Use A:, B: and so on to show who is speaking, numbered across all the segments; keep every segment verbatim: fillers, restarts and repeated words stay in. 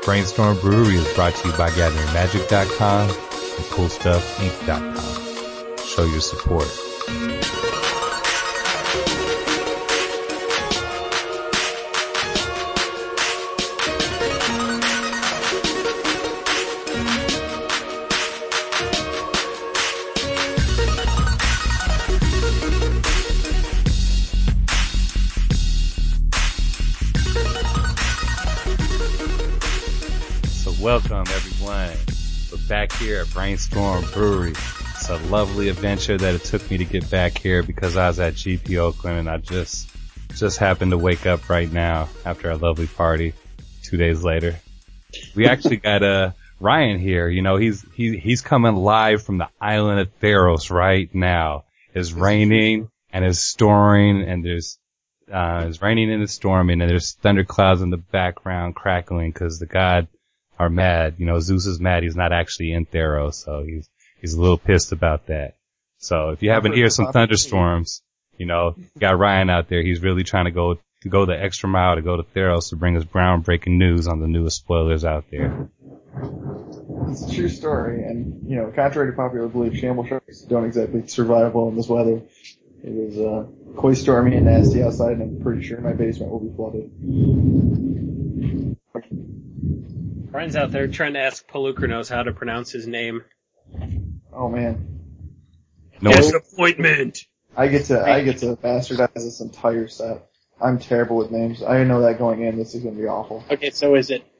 A: Brainstorm Brewery is brought to you by Gathering Magic dot com and Cool Stuff Inc dot com. Show your support. Welcome everyone. We're back here at Brainstorm Brewery. It's a lovely adventure that it took me to get back here because I was at G P Oakland and I just just happened to wake up right now after a lovely party two days later. We actually got uh Ryan here. You know, he's he he's coming live from the island of Theros right now. It's raining and it's storming and there's uh it's raining and it's storming and there's thunderclouds in the background crackling because the god are mad. You know, Zeus is mad. He's not actually in Theros, so he's he's a little pissed about that. So if you happen to hear some thunderstorms, you know, you got Ryan out there. He's really trying to go to go the extra mile to go to Theros to bring us groundbreaking news on the newest spoilers out there.
B: It's a true story, and you know, contrary to popular belief, shamble sharks don't exactly survive well in this weather. It is uh, quite stormy and nasty outside, and I'm pretty sure my basement will be flooded.
C: Brian's out there trying to ask Pelucranos how to pronounce his name.
B: Oh man.
A: No.
C: Disappointment.
B: I get to I get to bastardize this entire set. I'm terrible with names. I know that going in. This is going to be awful.
D: Okay, so is it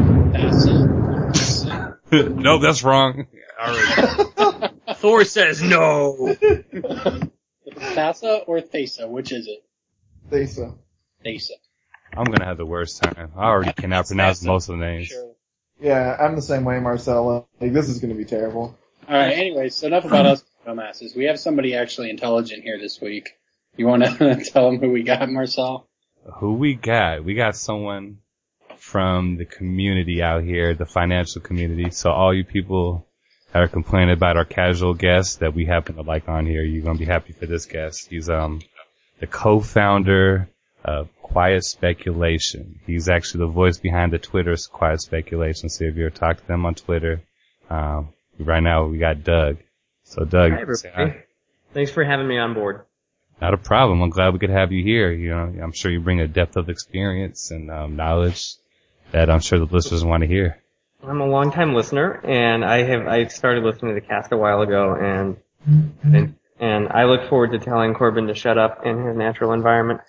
D: Thassa?
A: Nope, that's wrong. Alright.
C: Thor says no.
D: Thassa or Thassa? Which is it?
B: Thassa.
D: Thassa.
A: I'm gonna have the worst time. I already cannot pronounce most of the names.
D: Sure.
B: Yeah, I'm the same way, Marcella. Like, this is going to be terrible.
D: Alright, anyways, so enough about us dumbasses. We have somebody actually intelligent here this week. You want to tell them who we got, Marcel?
A: Who we got? We got someone from the community out here, the financial community. So all you people that are complaining about our casual guest that we happen to like on here, you're gonna be happy for this guest. He's um the co-founder of Quiet Speculation. He's actually the voice behind the Twitter's Quiet Speculation. So if you ever talk to them on Twitter, um, right now we got Doug. So Doug,
E: hi, everybody. Thanks for having me on board.
A: Not a problem. I'm glad we could have you here. You know, I'm sure you bring a depth of experience and um, knowledge that I'm sure the listeners want to hear.
E: I'm a long-time listener, and I have I started listening to the cast a while ago, and and, and I look forward to telling Corbin to shut up in his natural environment.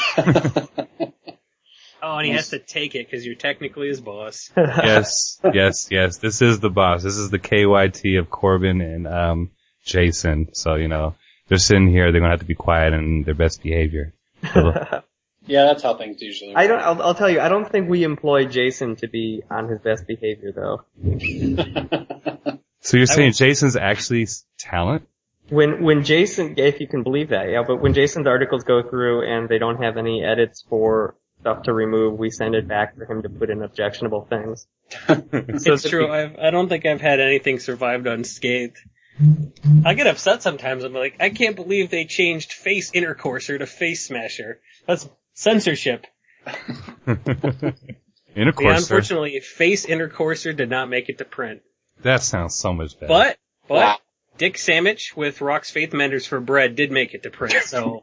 C: Oh, and he has to take it because you're technically his boss.
A: Yes, yes, yes. This is the boss. This is the K Y T of Corbin and um Jason. So, you know, they're sitting here. They're going to have to be quiet and their best behavior.
D: Yeah, that's how things usually work.
E: I don't. I'll, I'll tell you. I don't think we employ Jason to be on his best behavior, though.
A: So you're saying Jason's actually talent?
E: When when Jason, if you can believe that, yeah. But when Jason's articles go through and they don't have any edits for stuff to remove, we send it back for him to put in objectionable things.
C: It's so true. I've, I don't think I've had anything survived unscathed. I get upset sometimes. I'm like, I can't believe they changed Face Intercourser to Face Smasher. That's censorship.
A: Intercourser.
C: Yeah, unfortunately, Face Intercourser did not make it to print.
A: That sounds so much better.
C: But, but,
D: Wow.
C: Dick Sandwich with Rock's Faith Menders for Bread did make it to print, so.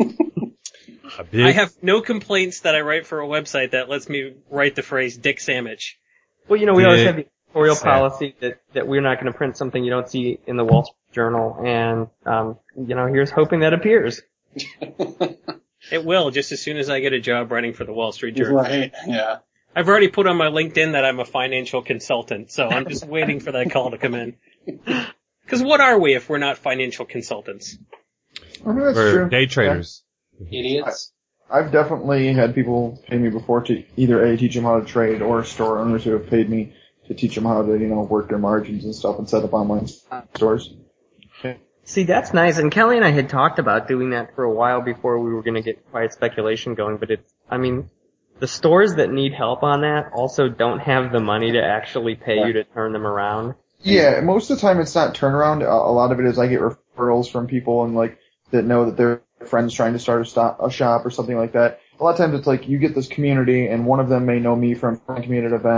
A: A big...
C: I have no complaints that I write for a website that lets me write the phrase Dick Sandwich.
E: Well, you know, we always
A: Dick
E: have the editorial
A: Sad.
E: policy that, that we're not going to print something you don't see in the Wall Street Journal, and, um, you know, here's hoping that appears.
C: It will, just as soon as I get a job writing for the Wall Street Journal.
D: Right, yeah.
C: I've already put on my LinkedIn that I'm a financial consultant, so I'm just waiting for that call to come in. Because what are we if we're not financial consultants?
B: I mean, that's
A: We're
B: true.
A: day traders.
D: Idiots.
B: I've definitely had people pay me before to either A, teach them how to trade, or store owners who have paid me to teach them how to, you know, work their margins and stuff and set up online stores.
E: See, that's nice, and Kelly and I had talked about doing that for a while before we were going to get Quiet Speculation going, but it's, I mean, the stores that need help on that also don't have the money to actually pay you to turn them around.
B: Yeah, most of the time it's not turnaround. A, a lot of it is I get referrals from people and like that know that their friends trying to start a, stop, a shop or something like that. A lot of times it's like you get this community and one of them may know me from a community event,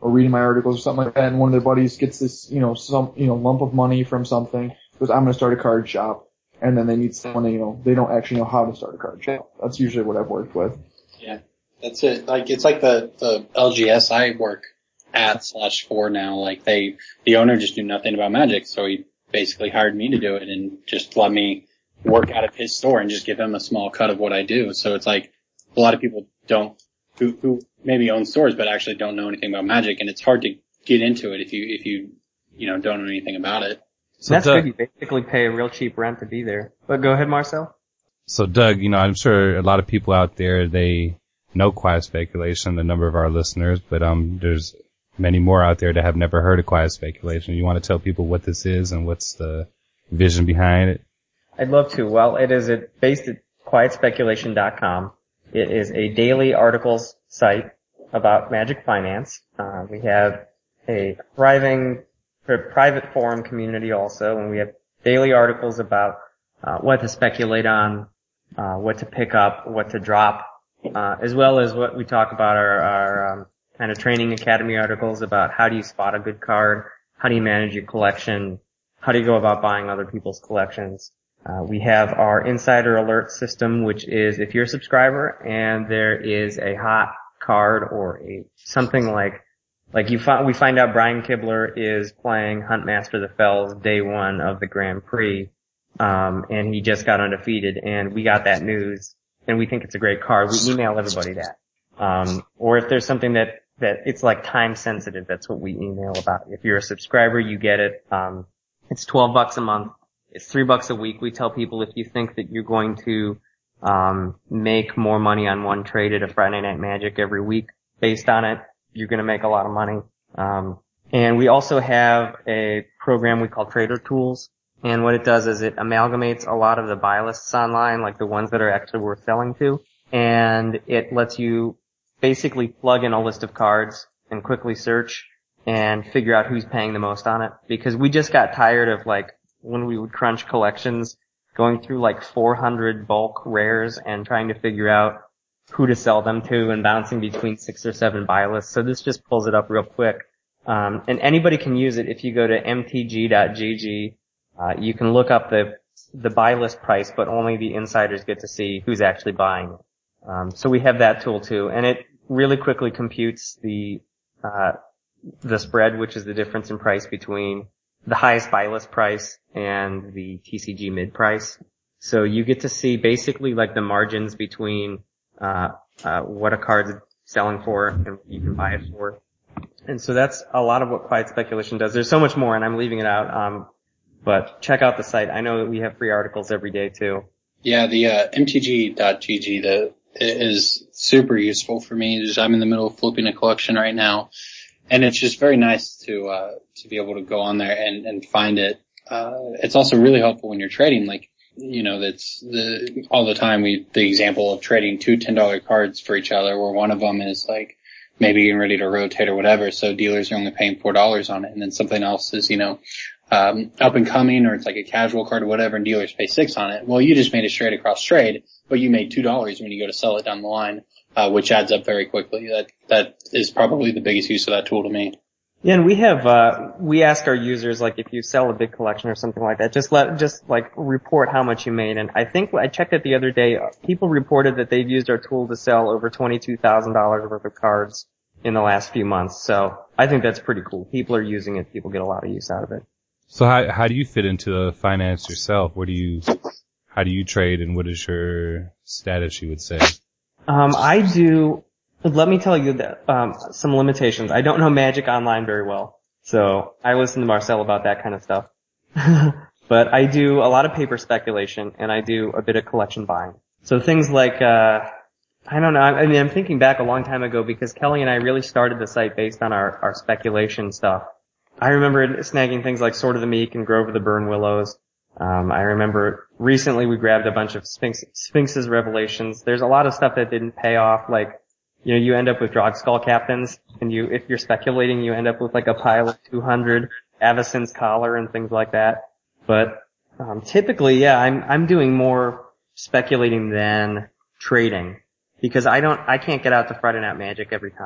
B: or reading my articles or something like that, and one of their buddies gets this, you know, some, you know, lump of money from something, goes, I'm gonna start a card shop, and then they need someone, you know, they don't actually know how to start a card shop. That's usually what I've worked with.
D: Yeah, that's it. Like, it's like the, the L G S I work at slash for now. Like, they, the owner just knew nothing about Magic, so he basically hired me to do it and just let me work out of his store and just give him a small cut of what I do. So it's like, a lot of people don't, who, who maybe own stores but actually don't know anything about Magic, and it's hard to get into it if you, if you, you know, don't know anything about it.
E: So that's Doug, good. You basically pay a real cheap rent to be there. But go ahead, Marcel.
A: So Doug, you know, I'm sure a lot of people out there, they know Quiet Speculation, the number of our listeners, but um, there's many more out there that have never heard of Quiet Speculation. You want to tell people what this is and what's the vision behind it?
E: I'd love to. Well, it is a, based at quiet speculation dot com. It is a daily articles site about Magic Finance. Uh, we have a thriving private forum community also, and we have daily articles about uh, what to speculate on, uh, what to pick up, what to drop, uh, as well as what we talk about our, our um, kind of training academy articles about how do you spot a good card, how do you manage your collection, how do you go about buying other people's collections. Uh, we have our insider alert system, which is if you're a subscriber and there is a hot card or a something like Like you find, we find out Brian Kibler is playing Huntmaster the Fells day one of the Grand Prix, um, and he just got undefeated, and we got that news, and we think it's a great card. We email everybody that. Um, or if there's something that, that it's like time sensitive, that's what we email about. If you're a subscriber, you get it. Um, it's twelve bucks a month. It's three bucks a week. We tell people if you think that you're going to, um, make more money on one trade at a Friday Night Magic every week based on it, you're going to make a lot of money. Um, and we also have a program we call Trader Tools. And what it does is it amalgamates a lot of the buy lists online, like the ones that are actually worth selling to. And it lets you basically plug in a list of cards and quickly search and figure out who's paying the most on it. Because we just got tired of, like, when we would crunch collections, going through like four hundred bulk rares and trying to figure out who to sell them to and bouncing between six or seven buy lists. So this just pulls it up real quick. Um, and anybody can use it if you go to m t g dot g g. Uh, you can look up the, the buy list price, but only the insiders get to see who's actually buying it. Um, so we have that tool too. And it really quickly computes the, uh, the spread, which is the difference in price between the highest buy list price and the T C G mid price. So you get to see basically like the margins between Uh, uh, what a card's selling for and you can buy it for. And so that's a lot of what Quiet Speculation does. There's so much more and I'm leaving it out, um, but check out the site. I know that we have free articles every day too.
D: Yeah, the, uh, m t g dot g g, the, is super useful for me. Just, I'm in the middle of flipping a collection right now, and it's just very nice to, uh, to be able to go on there and, and find it. Uh, it's also really helpful when you're trading, like, you know, that's the, all the time we, the example of trading two ten dollar cards for each other where one of them is like maybe getting ready to rotate or whatever. So dealers are only paying four dollars on it. And then something else is, you know, um, up and coming, or it's like a casual card or whatever, and dealers pay six on it. Well, you just made a straight across trade, but you made two dollars when you go to sell it down the line, uh, which adds up very quickly. That, that is probably the biggest use of that tool to me.
E: Yeah, and we have, uh, we ask our users, like, if you sell a big collection or something like that, just let, just like, report how much you made. And I think, I checked it the other day, people reported that they've used our tool to sell over twenty-two thousand dollars worth of cards in the last few months. So, I think that's pretty cool. People are using it, people get a lot of use out of it.
A: So how, how do you fit into the finance yourself? What do you, how do you trade and what is your status, you would say?
E: Um, I do, Let me tell you that, um, some limitations. I don't know Magic Online very well, so I listen to Marcel about that kind of stuff. But I do a lot of paper speculation, and I do a bit of collection buying. So things like, uh, I don't know, I mean, I'm thinking back a long time ago because Kelly and I really started the site based on our, our speculation stuff. I remember snagging things like Sword of the Meek and Grove of the Burn Willows. Um, I remember recently we grabbed a bunch of Sphinx, Sphinx's Revelations. There's a lot of stuff that didn't pay off, like, you know, you end up with Drog Skull Captains, and you, if you're speculating, you end up with like a pile of two hundred Avacyn's Collar and things like that. But, um, typically, yeah, I'm, I'm doing more speculating than trading. Because I don't, I can't get out to Friday Night Magic every time.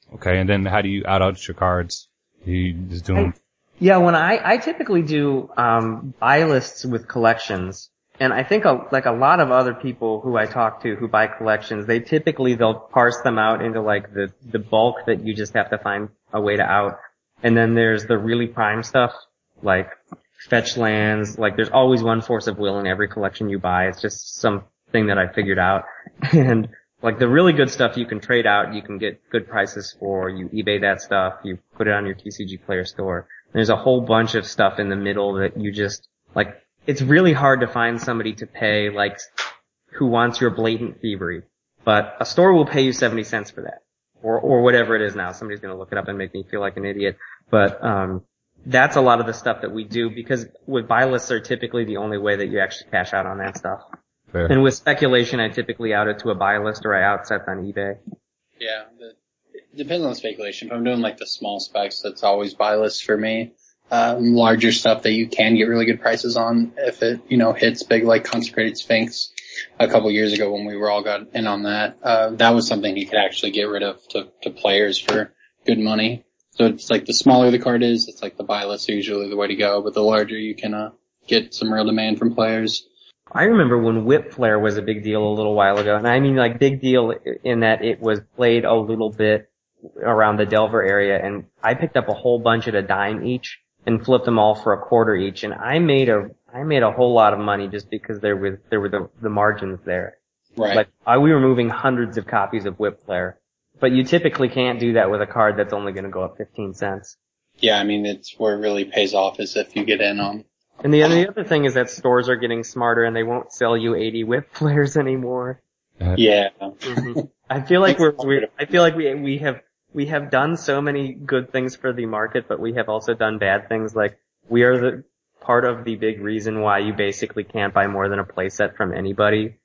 A: Okay, and then how do you out out your cards? Do you just do them?
E: Yeah, when I, I typically do, um, buy lists with collections. And I think a, like a lot of other people who I talk to who buy collections, they typically, they'll parse them out into like the, the bulk that you just have to find a way to out. And then there's the really prime stuff, like fetch lands, like there's always one Force of Will in every collection you buy. It's just something that I figured out. And like the really good stuff you can trade out, you can get good prices for, you eBay that stuff, you put it on your T C G Player store. There's a whole bunch of stuff in the middle that you just, like, it's really hard to find somebody to pay, like, who wants your blatant thievery. But a store will pay you seventy cents for that. Or, or whatever it is now. Somebody's gonna look it up and make me feel like an idiot. But, um, that's a lot of the stuff that we do because with buy lists are typically the only way that you actually cash out on that stuff.
A: Fair.
E: And with speculation, I typically out it to a buy list or I out sets on eBay.
D: Yeah, the, it depends on the speculation. If I'm doing like the small specs, that's always buy lists for me. Um, larger stuff that you can get really good prices on if it, you know, hits big like Consecrated Sphinx a couple years ago when we were all got in on that. Uh, that was something you could actually get rid of to, to players for good money. So it's like the smaller the card is, it's like the buy lists are usually the way to go, but the larger you can, uh, get some real demand from players.
E: I remember when Whip Flare was a big deal a little while ago, and I mean like big deal in that it was played a little bit around the Delver area, and I picked up a whole bunch at a dime each and flipped them all for a quarter each, and I made a I made a whole lot of money just because there was there were the the margins there.
D: Right.
E: Like I, we were moving hundreds of copies of Whip Flare, but you typically can't do that with a card that's only going to go up fifteen cents.
D: Yeah, I mean it's where it really pays off is if you get in on.
E: And the other, the other thing is that stores are getting smarter and they won't sell you eighty Whip Flares anymore.
D: Yeah.
E: Mm-hmm. I feel like we're, we I feel like we we have we have done so many good things for the market, but we have also done bad things. Like we are the part of the big reason why you basically can't buy more than a playset from anybody.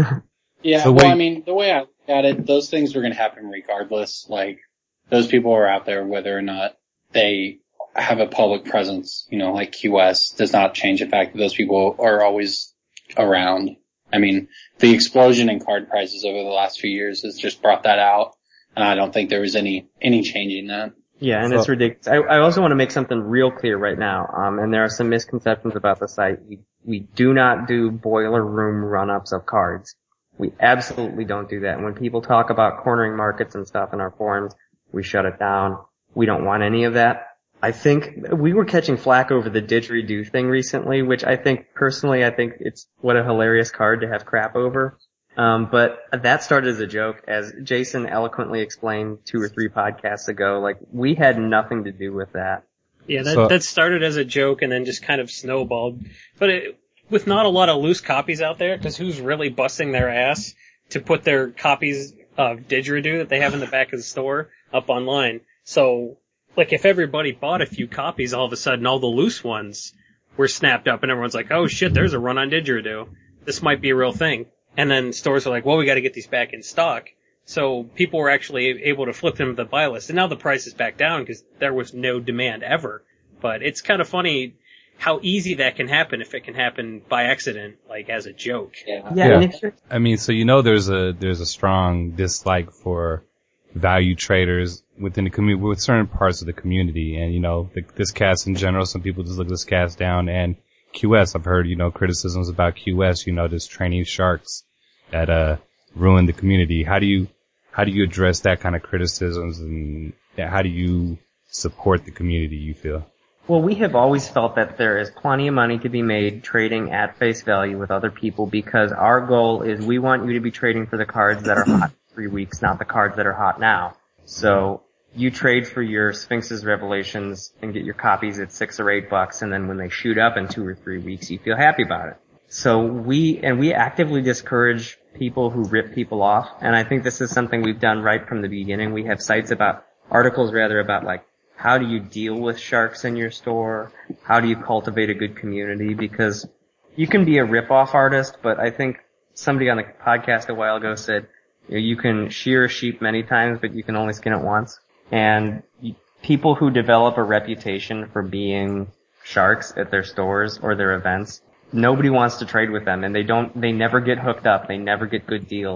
D: Yeah,
A: so
D: well,
A: wait.
D: I mean, the way I look at it, those things are going to happen regardless. Like, those people are out there whether or not they have a public presence, you know, like Q S does not change the fact that those people are always around. I mean, the explosion in card prices over the last few years has just brought that out, and I don't think there was any, any changing that.
E: Yeah, and
A: So-
E: it's ridiculous. I, I also want to make something real clear right now, um, and there are some misconceptions about the site. We, we do not do boiler room run-ups of cards. We absolutely don't do that. And when people talk about cornering markets and stuff in our forums, we shut it down. We don't want any of that. I think we were catching flack over the didgeridoo thing recently, which I think personally, I think it's what a hilarious card to have crap over. Um, but that started as a joke, as Jason eloquently explained two or three podcasts ago. Like we had nothing to do with that.
C: Yeah, that
A: So-
C: that started as a joke and then just kind of snowballed. But it, with not a lot of loose copies out there, because who's really busting their ass to put their copies of didgeridoo that they have in the back of the store up online? So, like, if everybody bought a few copies, all of a sudden all the loose ones were snapped up and everyone's like, oh shit, there's a run on didgeridoo. This might be a real thing. And then stores are like, well, we gotta get these back in stock. So people were actually able to flip them to the buy list. And now the price is back down because there was no demand ever. But it's kind of funny how easy that can happen if it can happen by accident, like as a joke.
D: Yeah.
E: Yeah,
A: Yeah.
E: and if you're,
A: I mean, so you know there's a there's a strong dislike for value traders within the community, with certain parts of the community, and you know the, this cast in general. Some people just look this cast down, and Q S. I've heard you know criticisms about Q S. You know, just training sharks that uh ruin the community. How do you how do you address that kind of criticisms, and how do you support the community? You feel?
E: well, we have always felt that there is plenty of money to be made trading at face value with other people because our goal is we want you to be trading for the cards that are hot in three weeks, not the cards that are hot now. So you trade for your Sphinx's Revelations and get your copies at six or eight bucks, and then when they shoot up in two or three weeks, you feel happy about it. So we, and we actively discourage people who rip people off, and I think this is something we've done right from the beginning. We have sites about, articles rather about like, how do you deal with sharks in your store? How do you cultivate a good community? Because you can be a rip-off artist, but I think somebody on the podcast a while ago said, you know, you can shear a sheep many times, but you can only skin it once. And people who develop a reputation for being sharks at their stores or their events, nobody wants to trade with them, and they don't, they never get hooked up, they never get good deals.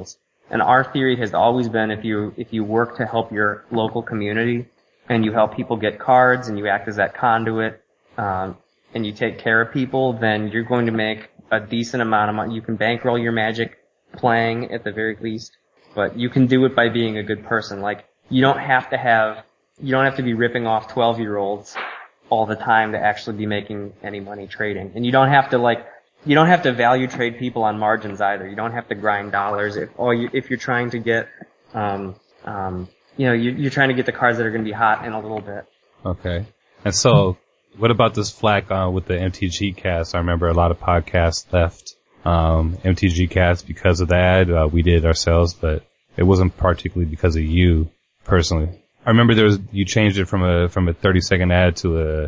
E: And our theory has always been if you, if you work to help your local community and you help people get cards and you act as that conduit, um, and you take care of people, then you're going to make a decent amount of money. You can bankroll your Magic playing at the very least, but you can do it by being a good person. Like, you don't have to have, you don't have to be ripping off twelve year olds all the time to actually be making any money trading. And you don't have to like, you don't have to value trade people on margins either. You don't have to grind dollars if, or you, if you're trying to get, um, um, you know, you, you're trying to get the cards that are going to be hot in a little bit.
A: Okay. And so, what about this flack uh, with the M T G cast? I remember a lot of podcasts left um, M T G cast because of that. Uh, we did it ourselves, but it wasn't particularly because of you personally. I remember there was you changed it from a from a thirty second ad to a,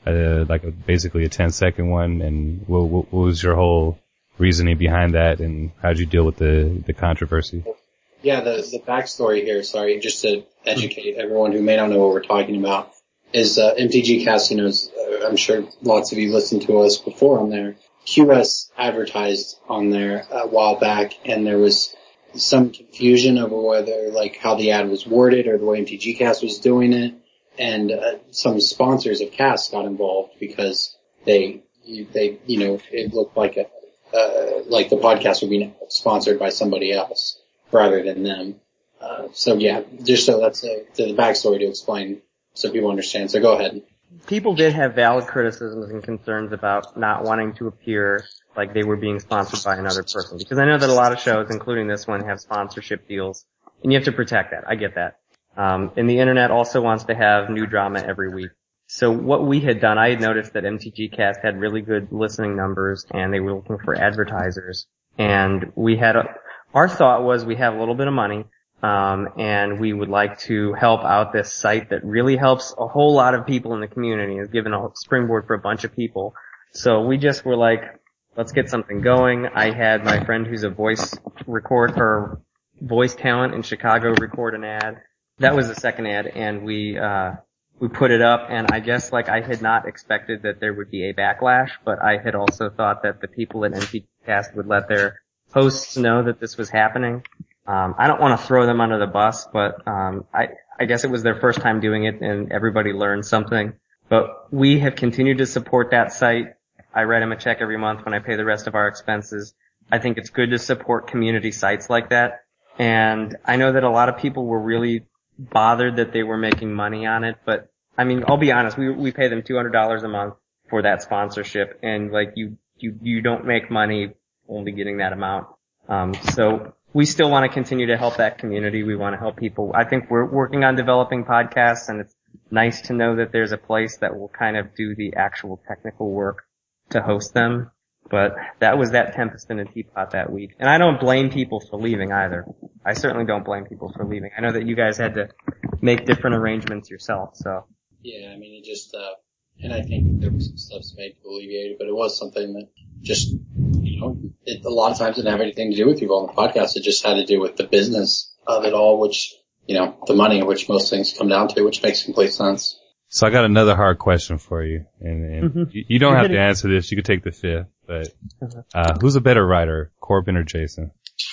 A: a like a, basically a ten second one. And what, what, what was your whole reasoning behind that, and how did you deal with the the controversy?
D: Yeah, the the backstory here. Sorry, just to educate everyone who may not know what we're talking about. Is uh, M T G Cast, you know, is, uh, I'm sure lots of you listened to us before on there. Q S advertised on there a while back, and there was some confusion over whether, like, how the ad was worded or the way M T G Cast was doing it. And uh, some sponsors of Cast got involved because they, they, you know, it looked like a, uh, like the podcast would be sponsored by somebody else rather than them. Uh, so yeah, just so that's a, the backstory to explain. So people understand. So go ahead.
E: People did have valid criticisms and concerns about not wanting to appear like they were being sponsored by another person. Because I know that a lot of shows, including this one, have sponsorship deals. And you have to protect that. I get that. Um, and the internet also wants to have new drama every week. So what we had done, I had noticed that M T G Cast had really good listening numbers and they were looking for advertisers. And we had a, our thought was we have a little bit of money. Um, and we would like to help out this site that really helps a whole lot of people in the community. It's given a springboard for a bunch of people. So we just were like, let's get something going. I had my friend who's a voice record, her voice talent in Chicago record an ad. That was the second ad, and we, uh, we put it up, and I guess like I had not expected that there would be a backlash, but I had also thought that the people at M T G Cast would let their hosts know that this was happening. Um, I don't want to throw them under the bus, but um, I, I guess it was their first time doing it, and everybody learned something. But we have continued to support that site. I write them a check every month when I pay the rest of our expenses. I think it's good to support community sites like that. And I know that a lot of people were really bothered that they were making money on it, but I mean, I'll be honest, we we pay them two hundred dollars a month for that sponsorship, and like you you you don't make money only getting that amount. Um, so. We still want to continue to help that community. We want to help people. I think we're working on developing podcasts, and it's nice to know that there's a place that will kind of do the actual technical work to host them. But that was that tempest in a teapot that week. And I don't blame people for leaving either. I certainly don't blame people for leaving. I know that you guys had to make different arrangements yourself, so.
D: Yeah, I mean, it just, uh, and I think there was some steps made to alleviate it, but it was something that just, you know, it, a lot of times didn't have anything to do with you on the podcast. It just had to do with the business of it all, which, you know, the money, which most things come down to, which makes complete sense.
A: So I got another hard question for you, and, and
E: Mm-hmm.
A: you, you don't have to answer this. You could take the fifth, but uh, who's a better writer, Corbin or Jason?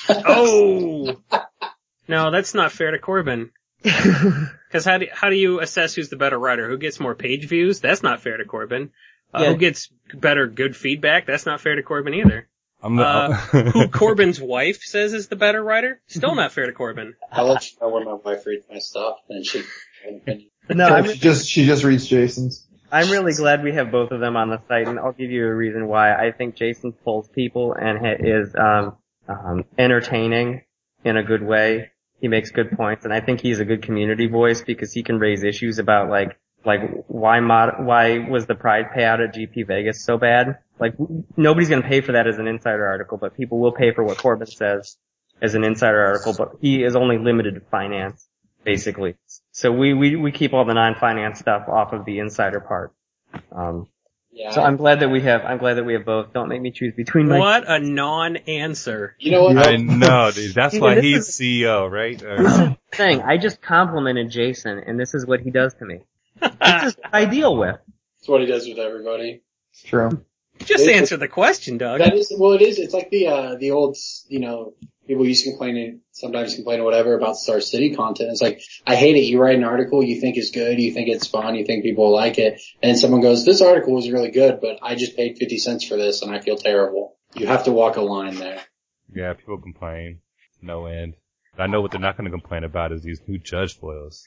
C: Oh! No, that's not fair to Corbin. Because how do, how do you assess who's the better writer? Who gets more page views? That's not fair to Corbin. Uh,
E: Yeah.
C: Who gets better good feedback? That's not fair to Corbin either.
A: I'm
C: Uh,
A: not.
C: who Corbin's wife says is the better writer? Still not fair to Corbin.
D: I'll let you know when my wife reads my stuff, and she, and,
E: No, I'm,
B: she just she just reads Jason's.
E: I'm really glad we have both of them on the site, and I'll give you a reason why. I think Jason pulls people and ha- is um, um, entertaining in a good way. He makes good points, and I think he's a good community voice because he can raise issues about like like why mod- why was the prize payout at G P Vegas so bad? Like nobody's going to pay for that as an insider article, but people will pay for what Corbin says as an insider article. But he is only limited to finance, basically. So we we we keep all the non-finance stuff off of the insider part. Um,
D: yeah.
E: so I'm glad that we have I'm glad that we have both. Don't make me choose between my.
C: What a non-answer.
D: You know what?
A: I know, dude. That's
E: Even
A: why
E: this
A: he's
E: is-
A: C E O, right? Or,
E: thing. I just complimented Jason, and this is what he does to me. This is what I deal with.
D: That's what he does with everybody.
B: It's true.
C: Just answer the question, Doug.
D: That is, well, it is. It's like the uh the old, you know, people used to complain, sometimes complain or whatever about Star City content. It's like, I hate it. You write an article you think is good, you think it's fun, you think people will like it, and someone goes, this article was really good, but I just paid fifty cents for this and I feel terrible. You have to walk a line there.
A: Yeah, people complain. No end. But I know what they're not going to complain about is these new judge foils.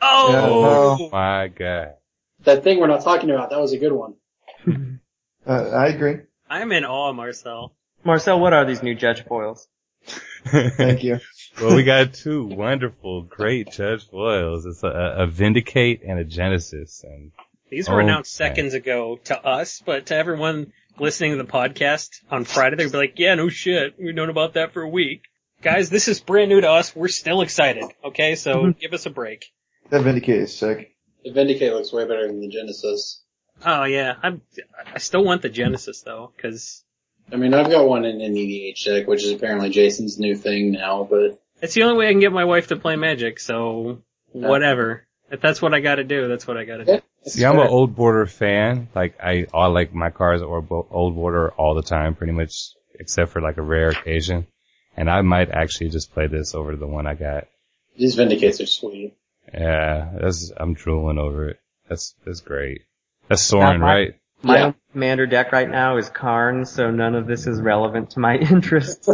C: Oh!
A: Oh my god.
D: That thing we're not talking about, that was a good one.
B: Uh, I agree.
C: I'm in awe, Marcel.
E: Marcel, what are these new judge foils?
B: Thank you.
A: Well, we got two wonderful, great judge foils. It's a, a Vindicate and a Genesis. And
C: These were
A: oh,
C: announced
A: man.
C: seconds ago to us, but to everyone listening to the podcast on Friday, they'd be like, yeah, no shit. We've known about that for a week. Guys, this is brand new to us. We're still excited. Okay, so give us a break.
B: That Vindicate is sick.
D: The Vindicate looks way better than the Genesis.
C: Oh yeah, I'm, I still want the Genesis though, cause
D: I mean, I've got one in an E D H deck, which is apparently Jason's new thing now, but
C: it's the only way I can get my wife to play Magic, so whatever. If that's what I gotta do, that's what I gotta do.
D: yeah,
A: See, I'm an old border fan. Like, I, I like my cards or bo- old border all the time, pretty much, except for like a rare occasion. And I might actually just play this over the one I got.
D: These Vindicates are sweet.
A: Yeah, that's, I'm drooling over it. That's, that's great. That's Soren,
E: Now, my-
A: right?
E: My
D: Yeah.
E: own commander deck right now is Karn, so none of this is relevant to my interests.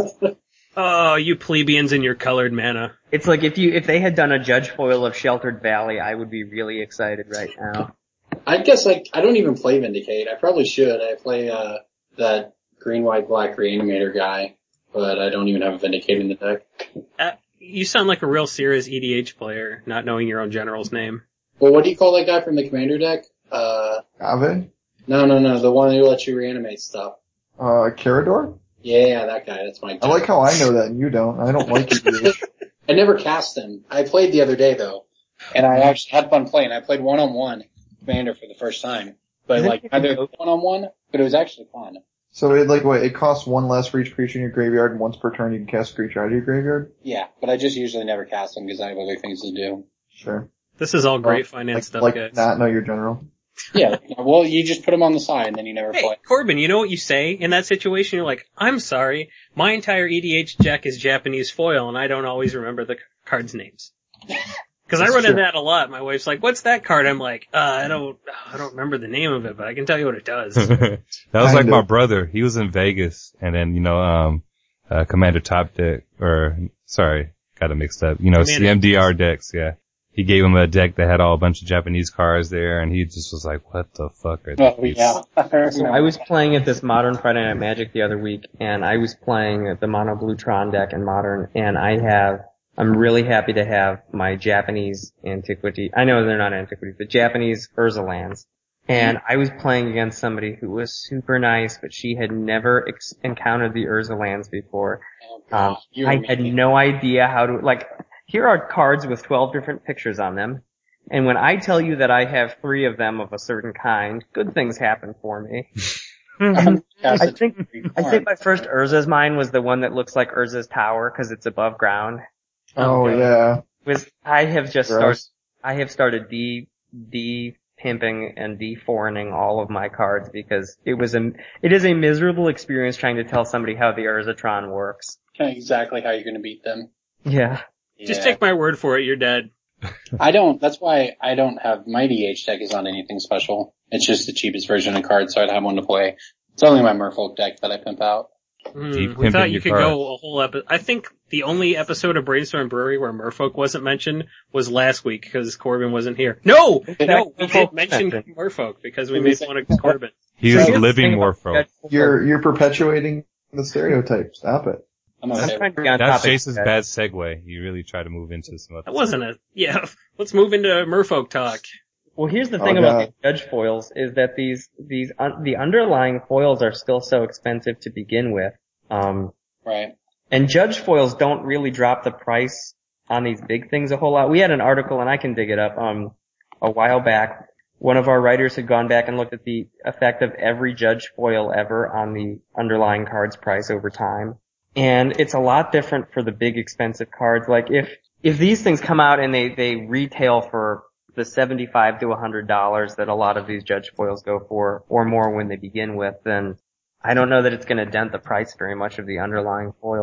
C: Oh, you plebeians and your colored mana.
E: It's like if you if they had done a judge foil of Sheltered Valley, I would be really excited right now.
D: I guess like, I don't even play Vindicate. I probably should. I play, uh, that green, white, black reanimator guy, but I don't even have a Vindicate in the deck.
C: Uh, you sound like a real serious E D H player, not knowing your own general's name.
D: Well, what do you call that guy from the commander deck? Uh,
B: Ave?
D: no, no, no, the one who lets you reanimate stuff.
B: Uh, Carador?
D: Yeah, that guy, that's my
B: I like how I know that and you don't. I don't like it.
D: I never cast him. I played the other day though, and I actually had fun playing. I played one-on-one Commander for the first time, but like either one-on-one, but it was actually fun.
B: So it like what? It costs one less for each creature in your graveyard, and once per turn you can cast a creature out of your graveyard.
D: Yeah, but I just usually never cast him because I have other things to do.
B: Sure.
C: This is all great
B: Well,
C: finance
B: like,
C: stuff,
B: like
C: guys.
B: not know your general.
D: Yeah, well, you just put him on the side and then you never
C: Hey,
D: play.
C: Corbin, you know what you say in that situation? You're like, I'm sorry, my entire E D H deck is Japanese foil and I don't always remember the c- cards' names. Cause I
B: That's
C: run into
B: true.
C: that a lot. My wife's like, what's that card? I'm like, uh, I don't, I don't remember the name of it, but I can tell you what it does.
A: That was like
B: Kinda.
A: my brother. He was in Vegas, and then, you know, um, uh, Commander Top deck, or, sorry, got it mixed up. You know,
C: Commander.
A: C M D R decks, yeah. He gave him a deck that had all a bunch of Japanese cards there, and he just was like, what the fuck are
D: Oh,
A: these?
D: yeah.
E: So I was playing at this Modern Friday Night Magic the other week, and I was playing the Mono Blue Tron deck in Modern, and I have, I'm really happy to have my Japanese antiquity, I know they're not antiquities, but Japanese Urza lands. And I was playing against somebody who was super nice, but she had never ex- encountered the Urza lands before.
D: Oh,
E: Um,
D: gosh, you
E: I
D: were
E: had
D: making-
E: no idea how to, like, here are cards with twelve different pictures on them. And when I tell you that I have three of them of a certain kind, good things happen for me.
D: Cast
E: I
D: it
E: think,
D: three
E: I think
D: times.
E: my first Urza's mine was the one that looks like Urza's tower because it's above ground.
B: Oh,
C: God.
B: yeah.
E: Was, I have just started,
B: Gross.
E: I have started de, de pimping and de-foreigning all of my cards because it was a, it is a miserable experience trying to tell somebody how the Urzatron works.
D: exactly how you're going to beat them.
E: Yeah.
C: Just
D: Yeah.
C: take my word for it, you're dead.
D: I don't, that's why I don't have, my D H deck is not anything special. It's just the cheapest version of cards, so I'd have one to play. It's only my Merfolk deck that I pimp out.
C: Hmm,
A: Deep
C: we
A: pimping
C: thought you
A: your
C: could
A: cards.
C: go a whole episode. I think the only episode of Brainstorm Brewery where Merfolk wasn't mentioned was last week because Corbin wasn't here. No! No, we did mention Merfolk because we made fun of Corbin.
A: He
E: So
A: was
E: here's the
A: living
E: thing
A: more
E: about
A: folk.
E: Judge-
B: You're, you're perpetuating the stereotype. Stop it.
D: I'm
E: I'm
D: okay.
E: trying to be on
A: That's
E: topic.
A: Jason's
E: guys.
A: bad segue. You really try to move into some other
C: That wasn't a, yeah, let's move into Merfolk talk.
E: Well, here's the
B: Oh,
E: thing about
B: God.
E: these judge foils is that these these un- the underlying foils are still so expensive to begin with. Um,
D: Right.
E: and judge foils don't really drop the price on these big things a whole lot. We had an article, and I can dig it up, um, a while back. One of our writers had gone back and looked at the effect of every judge foil ever on the underlying card's price over time. And it's a lot different for the big expensive cards. Like if, if these things come out and they, they retail for the seventy-five to a hundred dollars that a lot of these judge foils go for, or more when they begin with, then I don't know that it's going to dent the price very much of the underlying foils.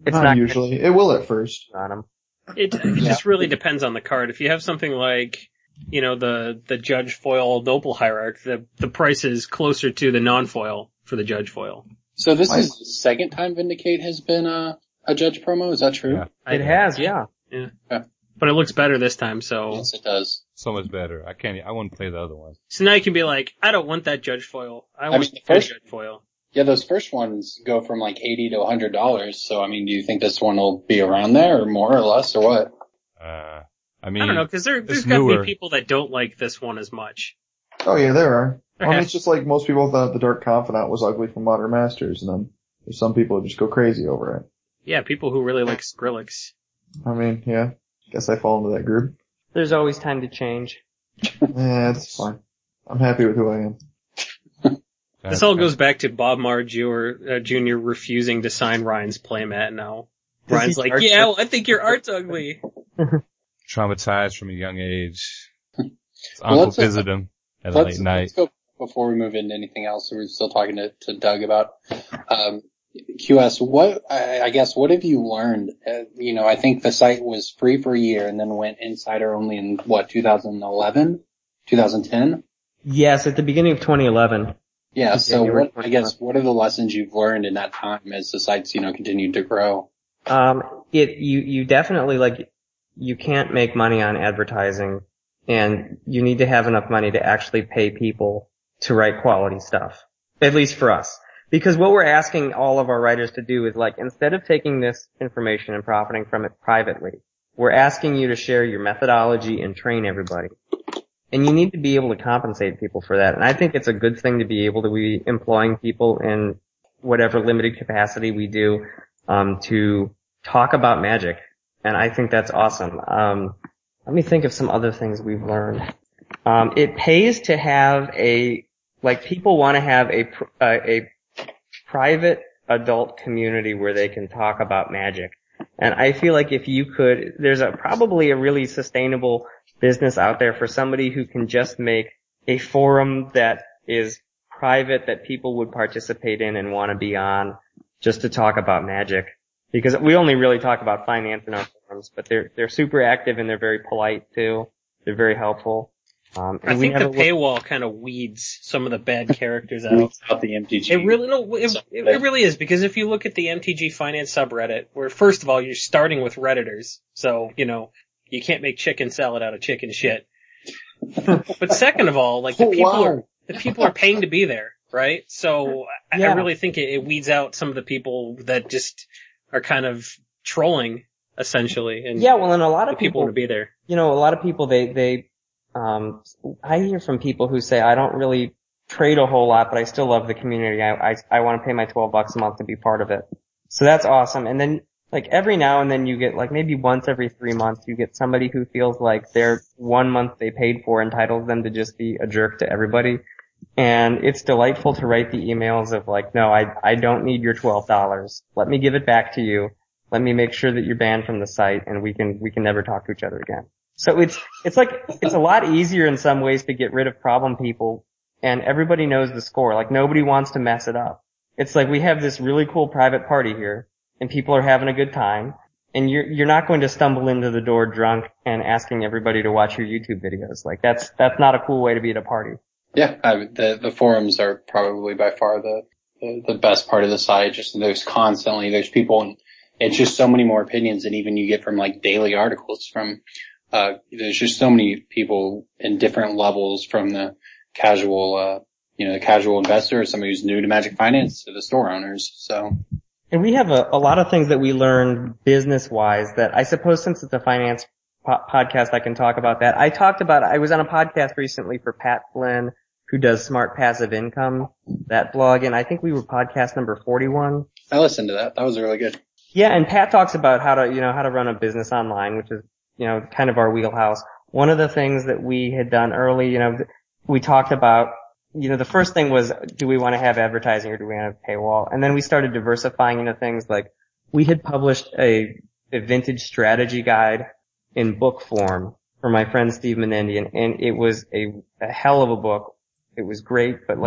E: It's
B: not,
E: not
B: usually. It will at first.
E: on them.
C: It, it just really depends on the card. If you have something like, you know, the, the Judge Foil Noble Hierarch, the, the price is closer to the non-foil for the Judge Foil.
D: So this
B: I-
D: is the second time Vindicate has been a, a Judge promo, is that true?
A: Yeah.
E: It has, yeah.
C: Yeah.
D: Yeah.
C: But it looks better this time, so.
D: Yes, it does.
A: So much better. I can't, I wouldn't play the other one.
C: So now you can be like, I don't want that Judge Foil. I want
D: mean, the
C: the
D: first-
C: Judge Foil.
D: Yeah, those first ones go from like eighty to a hundred dollars. So I mean, do you think this one will be around there, or more, or less, or what?
A: Uh, I mean,
C: I don't know, cause there, there's
A: it's
C: gotta
A: newer.
C: be people that don't like this one as much.
B: Oh yeah, there are. I mean,
C: Okay.
B: it's just like most people thought the Dark Confidant was ugly from Modern Masters, and then there's some people who just go crazy over it.
C: Yeah, people who really like Skrillex.
B: I mean, yeah, guess I fall into that group.
E: There's always time to change.
B: Yeah, it's fine. I'm happy with who I am.
C: This all goes back to Bob Marr Junior Uh, Junior refusing to sign Ryan's playmat now.
E: Does
C: Ryan's
E: he
C: like,
E: charge
C: yeah,
E: for-
C: well, I think your art's ugly.
A: traumatized from a young age. His
D: Well,
A: uncle
D: let's, uh,
A: visited him at
D: Let's,
A: late night.
D: let's go before we move into anything else. We're still talking to, to Doug about um, Q S. What I, I guess what have you learned? Uh, you know, I think the site was free for a year and then went insider only in what twenty eleven, twenty ten.
E: Yes, at the beginning of twenty eleven.
D: Yeah.
E: In
D: So
E: January
D: what, I guess what are the lessons you've learned in that time as the sites you know continued to grow?
E: Um, it, you, you definitely, like, you can't make money on advertising, and you need to have enough money to actually pay people to write quality stuff. At least for us. Because what we're asking all of our writers to do is, like, instead of taking this information and profiting from it privately, we're asking you to share your methodology and train everybody. And you need to be able to compensate people for that. And I think it's a good thing to be able to be employing people in whatever limited capacity we do, um, to talk about Magic. And I think that's awesome. Um, let me think of some other things we've learned. Um, it pays to have a, like, people want to have a, pr- uh, a private adult community where they can talk about Magic. And I feel like if you could, there's a, probably a really sustainable business out there for somebody who can just make a forum that is private, that people would participate in and want to be on, just to talk about Magic. Because we only really talk about finance in our forums, but they're they're super active and they're very polite too. They're very helpful. Um, and
C: I
E: we
C: think the
E: never look-
C: paywall kind of weeds some of the bad characters out.
D: Weeds out the M T G.
C: It really, no, it, it, it really is, because if you look at the M T G Finance subreddit, where first of all, you're starting with Redditors, so, you know, you can't make chicken salad out of chicken shit. But second of all, like, the
B: Oh,
C: people
B: wow.
C: are, the people are paying to be there, right? So, I,
E: Yeah.
C: I really think it, it weeds out some of the people that just are kind of trolling, essentially, and
E: Yeah, well, and a lot
C: the
E: of
C: people
E: people,
C: want to be there.
E: you know, a lot of people, they, they, um, I hear from people who say, I don't really trade a whole lot, but I still love the community. I, I, I want to pay my twelve bucks a month to be part of it. So that's awesome. And then, like, every now and then you get, like, maybe once every three months, you get somebody who feels like their one month they paid for entitles them to just be a jerk to everybody. And it's delightful to write the emails of, like, no, I, I don't need your twelve dollars. Let me give it back to you. Let me make sure that you're banned from the site and we can, we can never talk to each other again. So it's, it's like, it's a lot easier in some ways to get rid of problem people, and everybody knows the score. Like, nobody wants to mess it up. It's like we have this really cool private party here, and people are having a good time, and you're, you're not going to stumble into the door drunk and asking everybody to watch your YouTube videos. Like, that's, that's not a cool way to be at a party.
D: Yeah, I, the the forums are probably by far the, the the best part of the site. Just there's constantly there's people, and it's just so many more opinions than even you get from like daily articles. From uh, there's just so many people in different levels, from the casual, uh, you know, the casual investor, somebody who's new to Magic Finance, to the store owners. So
E: And we have a, a lot of things that we learned business-wise that I suppose, since it's a finance po- podcast, I can talk about that. I talked about, I was on a podcast recently for Pat Flynn, who does Smart Passive Income, that blog, and I think we were podcast number forty-one.
D: I listened to that. That was really good.
E: Yeah, and Pat talks about how to, you know, how to run a business online, which is, you know, kind of our wheelhouse. One of the things that we had done early, you know, we talked about, you know, the first thing was, do we want to have advertising or do we want to have paywall? And then we started diversifying into things like, we had published a, a vintage strategy guide in book form for my friend Steve Menendian, and it was a, a hell of a book. It was great, but like,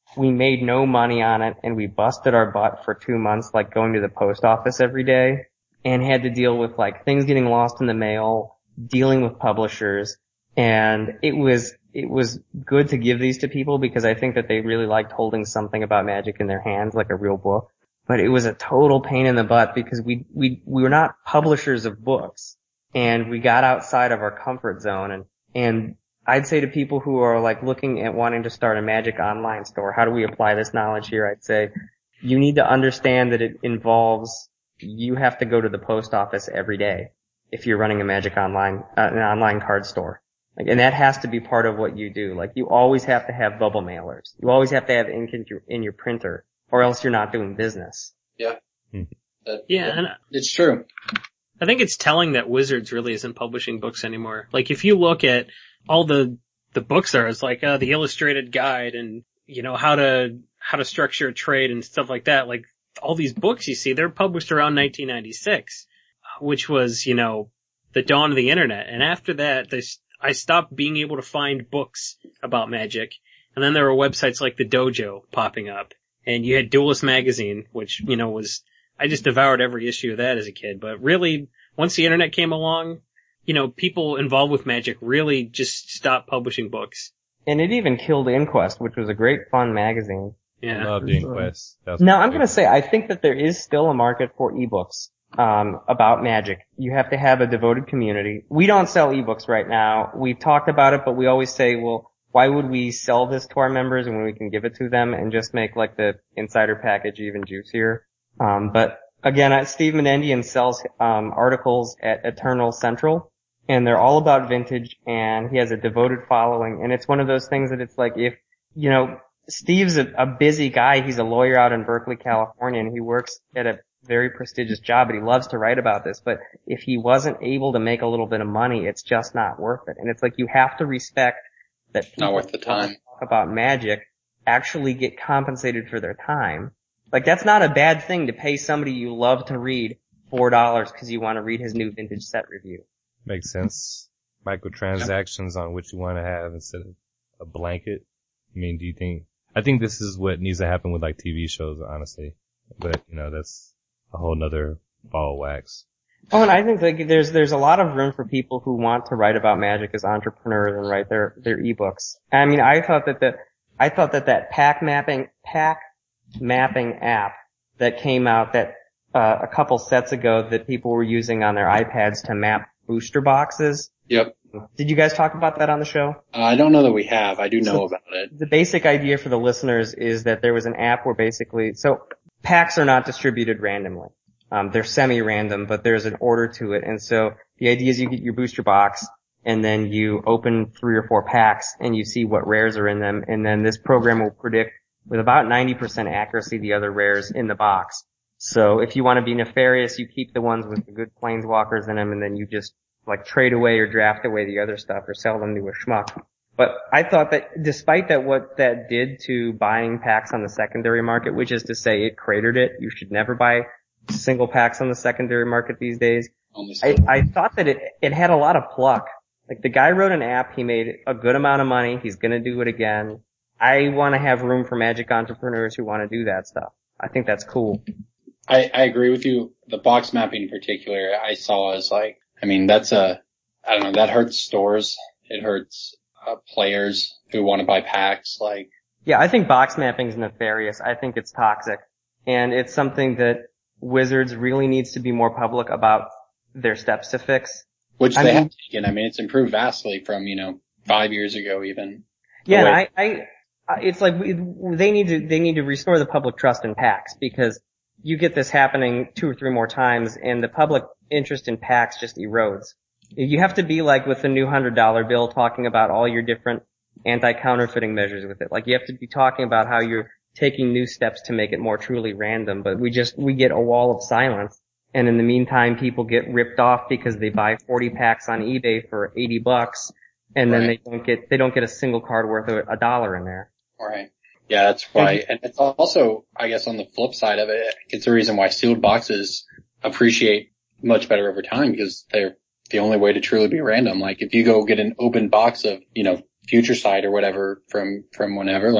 E: we made no money on it, and we busted our butt for two months, like going to the post office every day, and had to deal with like things getting lost in the mail, dealing with publishers, and it was, it was good to give these to people because I think that they really liked holding something about Magic in their hands, like a real book. But it was a total pain in the butt because we, we, we were not publishers of books, and we got outside of our comfort zone. And, and I'd say to people who are like looking at wanting to start a Magic online store, how do we apply this knowledge here? I'd say you need to understand that it involves, you have to go to the post office every day if you're running a Magic online, uh, an online card store. Like, and that has to be part of what you do. Like, you always have to have bubble mailers. You always have to have ink in your, in your printer, or else you're not doing business.
D: Yeah.
A: Hmm.
D: That,
C: Yeah,
D: that,
C: and
D: it's true.
C: I think it's telling that Wizards really isn't publishing books anymore. Like, if you look at all the the books there, it's like uh, the illustrated guide and, you know, how to how to structure a trade and stuff like that. Like, all these books you see, they're published around nineteen ninety-six, which was, you know, the dawn of the internet. And after that, they, I stopped being able to find books about Magic. And then there were websites like the Dojo popping up. And you had Duelist Magazine, which, you know, was, I just devoured every issue of that as a kid. But really, once the internet came along, you know, people involved with Magic really just stopped publishing books.
E: And it even killed Inquest, which was a great fun magazine.
C: Yeah.
A: I love the Inquest. That was
E: Now, I'm
A: great.
E: going to say, I think that there is still a market for ebooks um, about Magic. You have to have a devoted community. We don't sell ebooks right now. We've talked about it, but we always say, well, why would we sell this to our members when we can give it to them and just make like the insider package even juicier? Um, but again, I, Steve Menendian sells um, articles at Eternal Central, and they're all about vintage, and he has a devoted following. And it's one of those things that it's like, if, you know, Steve's a, a busy guy. He's a lawyer out in Berkeley, California, and he works at a very prestigious job, but he loves to write about this. But if he wasn't able to make a little bit of money, it's just not worth it. And it's like, you have to respect that people
D: Not worth the time.
E: who talk about Magic actually get compensated for their time. Like, that's not a bad thing to pay somebody you love to read four dollars because you want to read his new vintage set review.
A: Makes sense. Microtransactions on what you want to have instead of a blanket. I mean, do you think, I think this is what needs to happen with like T V shows, honestly. But, you know, that's a whole nother ball of wax.
E: Oh, and I think like there's there's a lot of room for people who want to write about Magic as entrepreneurs and write their their ebooks. I mean, I thought that the I thought that that pack mapping pack mapping app that came out that uh, a couple sets ago that people were using on their iPads to map booster boxes.
D: Yep.
E: Did you guys talk about that on the show?
D: Uh, I don't know that we have. I do know
E: So,
D: about it.
E: The basic idea for the listeners is that there was an app where basically, so packs are not distributed randomly. Um, they're semi-random, but there's an order to it. And so the idea is you get your booster box and then you open three or four packs and you see what rares are in them. And then this program will predict with about ninety percent accuracy the other rares in the box. So if you want to be nefarious, you keep the ones with the good planeswalkers in them and then you just like trade away or draft away the other stuff or sell them to a schmuck. But I thought that despite that what that did to buying packs on the secondary market, which is to say it cratered it, you should never buy single packs on the secondary market these days.
D: Only
E: I,
D: still-
E: I thought that it, it had a lot of pluck. Like the guy wrote an app, he made a good amount of money, he's gonna do it again. I wanna have room for Magic entrepreneurs who wanna do that stuff. I think that's cool.
D: I, I agree with you. The box mapping in particular, I saw as like, I mean, that's a, I don't know, that hurts stores. It hurts uh, players who want to buy packs. Like,
E: Yeah, I think box mapping is nefarious. I think it's toxic. And it's something that Wizards really needs to be more public about their steps to fix.
D: which
E: I
D: they
E: mean-
D: have taken. I mean, it's improved vastly from, you know, five years ago even.
E: Yeah,
D: The
E: and
D: way-
E: I, I, I- it's like we, they need to, they need to restore the public trust in PAX because you get this happening two or three more times and the public interest in PAX just erodes. You have to be like with the new hundred dollar bill talking about all your different anti-counterfeiting measures with it. Like you have to be talking about how you're taking new steps to make it more truly random, but we just, we get a wall of silence. And in the meantime, people get ripped off because they buy forty packs on eBay for eighty bucks and then
D: Right.
E: they don't get, they don't get a single card worth a, a dollar in there.
D: Right. Yeah, that's why. And it's also, I guess on the flip side of it, it's the reason why sealed boxes appreciate much better over time because they're the only way to truly be random. Like if you go get an open box of, you know, Future Sight or whatever from, from whenever, like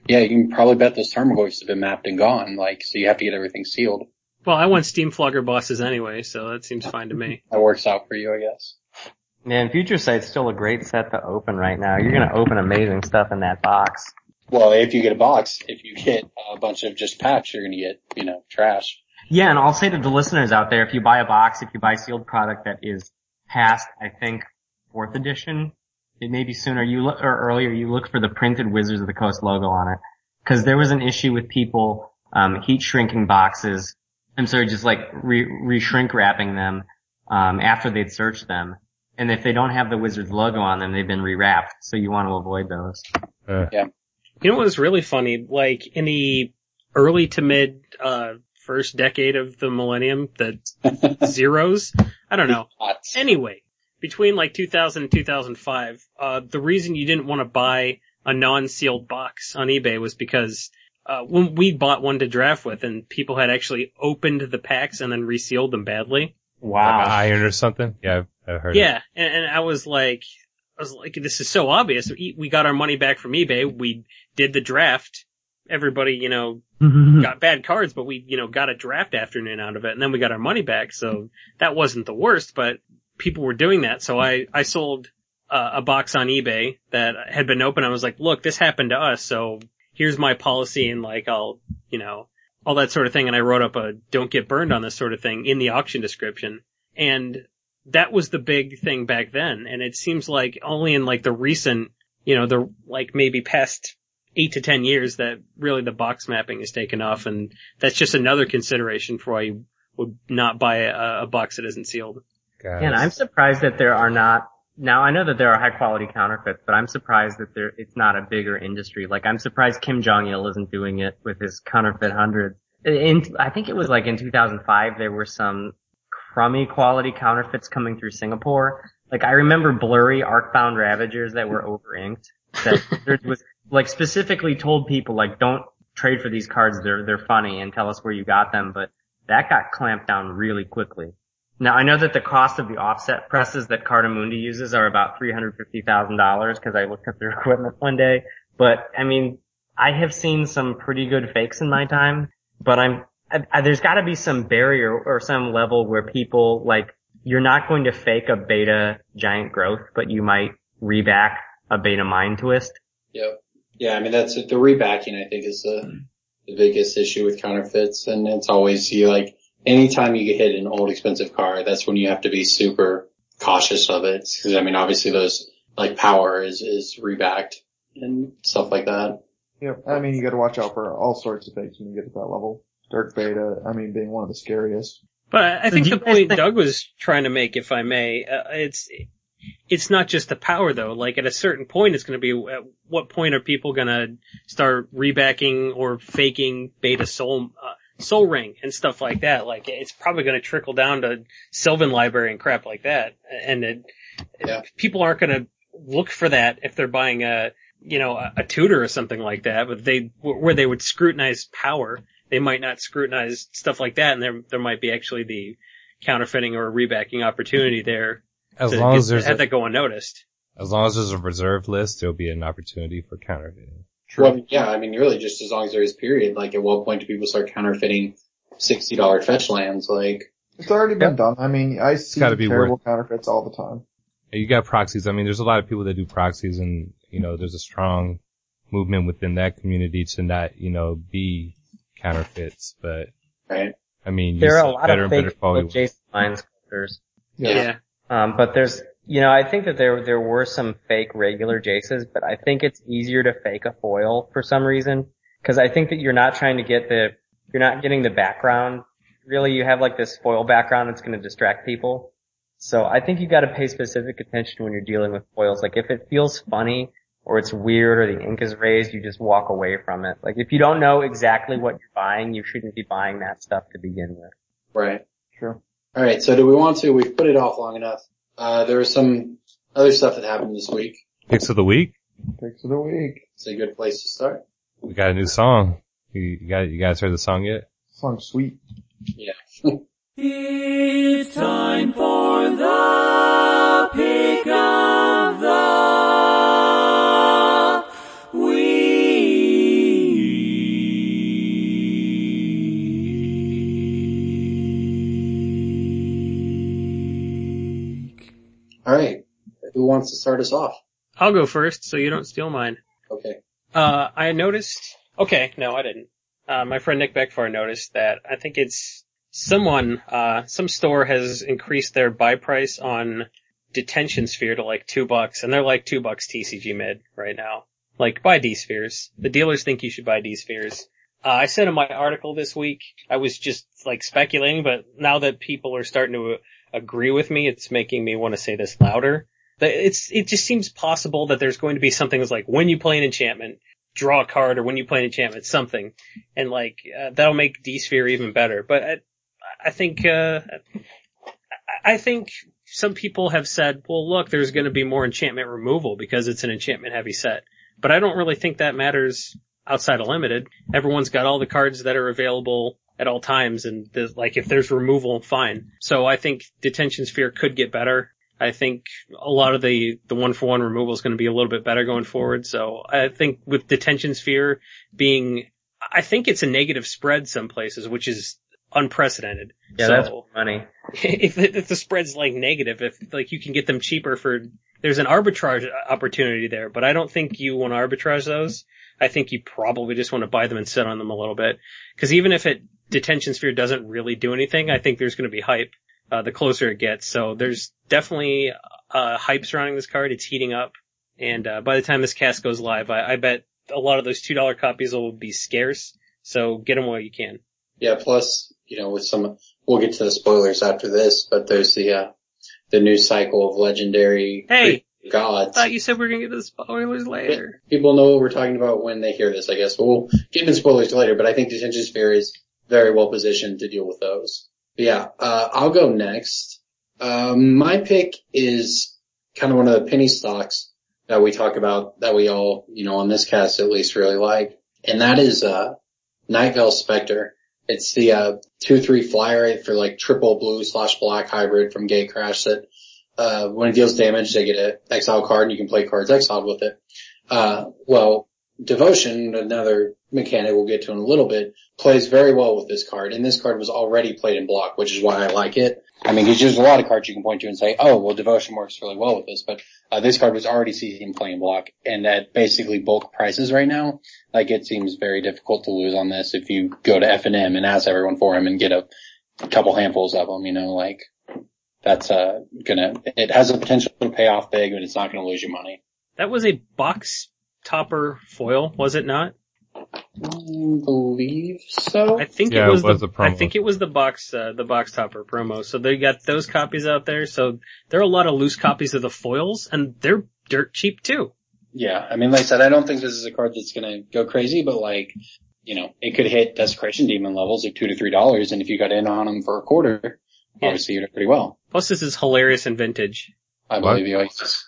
D: Yeah, you can probably bet those Tarmogoyfs have been mapped and gone, like, so you have to get everything sealed.
C: Well, I want Steam Flogger bosses anyway, so that seems fine to me.
D: That works out for you, I guess.
E: Man, Future Sight's still a great set to open right now. You're gonna open amazing stuff in that box.
D: Well, if you get a box, if you get a bunch of just packs, you're gonna get, you know, trash.
E: Yeah, and I'll say to the listeners out there, if you buy a box, if you buy sealed product that is past, I think, fourth edition, it may be sooner, you look, or earlier, you look for the printed Wizards of the Coast logo on it. Cause there was an issue with people, um, heat shrinking boxes. I'm sorry, just like re, re-shrink wrapping them, um, after they'd searched them. And if they don't have the Wizards logo on them, they've been rewrapped. So you want to avoid those.
A: Uh.
D: Yeah.
C: You know what was really funny? Like, in the early to mid, uh, first decade of the millennium, the zeros, I don't know. Anyway, between like two thousand and two thousand five, uh, the reason you didn't want to buy a non-sealed box on eBay was because Uh, when we bought one to draft with and people had actually opened the packs and then resealed them badly.
E: Wow.
A: Like an iron or something? Yeah, I've, I've heard
C: Yeah, and, and I was like, I was like, this is so obvious. We, we got our money back from eBay. We did the draft. Everybody, you know, got bad cards, but we, you know, got a draft afternoon out of it, and then we got our money back. So that wasn't the worst, but people were doing that. So I, I sold uh, a box on eBay that had been open. I was like, look, this happened to us, so here's my policy, and like, I'll, you know, all that sort of thing. And I wrote up a don't get burned on this sort of thing in the auction description. And that was the big thing back then. And it seems like only in like the recent, you know, the like maybe past eight to ten years that really the box mapping has taken off. And that's just another consideration for why you would not buy a, a box that isn't sealed.
A: Guys.
E: And I'm surprised that there are not, now I know that there are high quality counterfeits, but I'm surprised that there, it's not a bigger industry. Like I'm surprised Kim Jong-il isn't doing it with his counterfeit hundreds. In, I think it was like in two thousand five there were some crummy quality counterfeits coming through Singapore. Like I remember blurry Arcbound Ravagers that were over inked. That there was like specifically told people like don't trade for these cards, they're they're funny, and tell us where you got them, but that got clamped down really quickly. Now I know that the cost of the offset presses that Cartamundi uses are about three hundred fifty thousand dollars because I looked at their equipment one day. But I mean, I have seen some pretty good fakes in my time, but I'm I, I, there's got to be some barrier or some level where people like you're not going to fake a beta giant growth, but you might reback a beta mind twist.
D: Yep. Yeah, I mean that's the rebacking. I think is the the biggest issue with counterfeits, and it's always you like. Anytime you get hit an old expensive card, that's when you have to be super cautious of it. Cause I mean, obviously those, like power is, is rebacked and stuff like that.
B: Yeah, I mean, you gotta watch out for all sorts of fakes when you get to that level. Dark Beta, I mean, being one of the scariest.
C: But I think
E: So
C: the
E: do you guys
C: point
E: think-
C: Doug was trying to make, if I may, uh, it's, it's not just the power though. Like at a certain point, it's going to be at what point are people going to start rebacking or faking beta soul, uh, Soul Ring and stuff like that. Like it's probably going to trickle down to Sylvan Library and crap like that. And it,
D: Yeah.
C: people aren't going to look for that if they're buying a, you know, a, a tutor or something like that. But they, where they would scrutinize power, they might not scrutinize stuff like that. And there, there might be actually the counterfeiting or rebacking opportunity there.
A: As
C: to
A: long
C: get-
A: as there's
C: have
A: a,
C: that go unnoticed.
A: as long as there's a reserved list, there'll be an opportunity for counterfeiting.
D: Well, yeah, I mean, really just as long as there is period, like at what point do people start counterfeiting sixty dollars fetch lands? Like,
B: It's already been done. I mean, I see
A: gotta be
B: terrible
A: worth-
B: counterfeits all the time.
A: You got proxies. I mean, there's a lot of people that do proxies, and you know, there's a strong movement within that community to not, you know, be counterfeits. But
D: right?
A: I mean, you
E: There are
A: see
E: a lot
A: better
E: of
A: and better
E: fake
A: quality.
E: Jason Line sculptors.
B: Yeah.
C: Yeah.
E: Um, but there's, you know, I think that there, there were some fake regular Jaces, but I think it's easier to fake a foil for some reason. Cause I think that you're not trying to get the, you're not getting the background. Really, you have like this foil background that's gonna distract people. So I think you gotta pay specific attention when you're dealing with foils. Like if it feels funny or it's weird or the ink is raised, you just walk away from it. Like if you don't know exactly what you're buying, you shouldn't be buying that stuff to begin with.
D: Right.
B: Sure.
D: All right. So do we want to? We've put it off long enough. Uh, there was some other stuff that happened this week.
A: Picks of the week.
B: Picks of the week.
D: It's a good place to start.
A: We got a new song. You, you got you guys heard the song yet?
B: Song's sweet.
D: Yeah.
F: It's time for the pick of the week.
D: All right. Who wants to start us off?
C: I'll go first, so you don't steal mine.
D: Okay.
C: Uh, I noticed, okay, no, I didn't. Uh, my friend Nick Beckfar noticed that I think it's someone, uh, some store has increased their buy price on Detention Sphere to like two bucks, and they're like two bucks T C G mid right now. Like, buy D-Spheres. The dealers think you should buy D-Spheres. Uh, I said in my article this week, I was just like speculating, but now that people are starting to uh, agree with me, it's making me want to say this louder. It's, it just seems possible that there's going to be something that's like, when you play an enchantment, draw a card, or when you play an enchantment, something. And like, uh, that'll make D-Sphere even better. But I, I think, uh, I think some people have said, well look, there's going to be more enchantment removal because it's an enchantment heavy set. But I don't really think that matters outside of limited. Everyone's got all the cards that are available at all times, and like, if there's removal, fine. So I think Detention Sphere could get better. I think a lot of the, the one-for-one removal is going to be a little bit better going forward. So I think with Detention Sphere being, I think it's a negative spread some places, which is unprecedented.
E: Yeah,
C: so
E: that's funny.
C: If, if the spread's like negative, if like you can get them cheaper for, there's an arbitrage opportunity there, but I don't think you want to arbitrage those. I think you probably just want to buy them and sit on them a little bit. Cause even if it, Detention Sphere doesn't really do anything, I think there's going to be hype. Uh, the closer it gets. So there's definitely, uh, hype surrounding this card. It's heating up. And, uh, by the time this cast goes live, I, I bet a lot of those two dollar copies will be scarce. So get them while you can.
D: Yeah, plus, you know, with some, we'll get to the spoilers after this, but there's the, uh, the new cycle of legendary
C: Hey,
D: gods.
C: I thought you said we are going to get to the spoilers later.
D: People know what we're talking about when they hear this, I guess. But we'll get into spoilers later, but I think Detention Sphere is very well positioned to deal with those. Yeah, uh, I'll go next. Um, my pick is kind of one of the penny stocks that we talk about, that we all, you know, on this cast at least really like. And that is, uh, Nightveil Spectre. It's the, uh, two three flyer for like triple blue slash black hybrid from Gatecrash that, uh, when it deals damage, they get an exile card and you can play cards exiled with it. Uh, well, Devotion, another mechanic we'll get to in a little bit, plays very well with this card, and this card was already played in block, which is why I like it. I mean, there's a lot of cards you can point to and say, oh, well, Devotion works really well with this, but uh, this card was already seen playing block, and at basically bulk prices right now, like, it seems very difficult to lose on this if you go to F and M and ask everyone for him and get a couple handfuls of them, you know, like, that's uh gonna, it has the potential to pay off big, but it's not gonna lose you money.
C: That was a box topper foil, was it not?
D: I believe so.
C: I think
A: Yeah,
C: it was,
A: it was
C: the,
A: the promo.
C: I think it was the box, uh, the box topper promo. So they got those copies out there. So there are a lot of loose copies of the foils, and they're dirt cheap too.
D: Yeah, I mean, like I said, I don't think this is a card that's gonna go crazy, but like, you know, it could hit Desecration Demon levels of two to three dollars, and if you got in on them for a quarter,
C: Yeah.
D: obviously you did pretty well.
C: Plus this is hilarious in vintage.
D: I
A: What?
D: believe you. Oasis.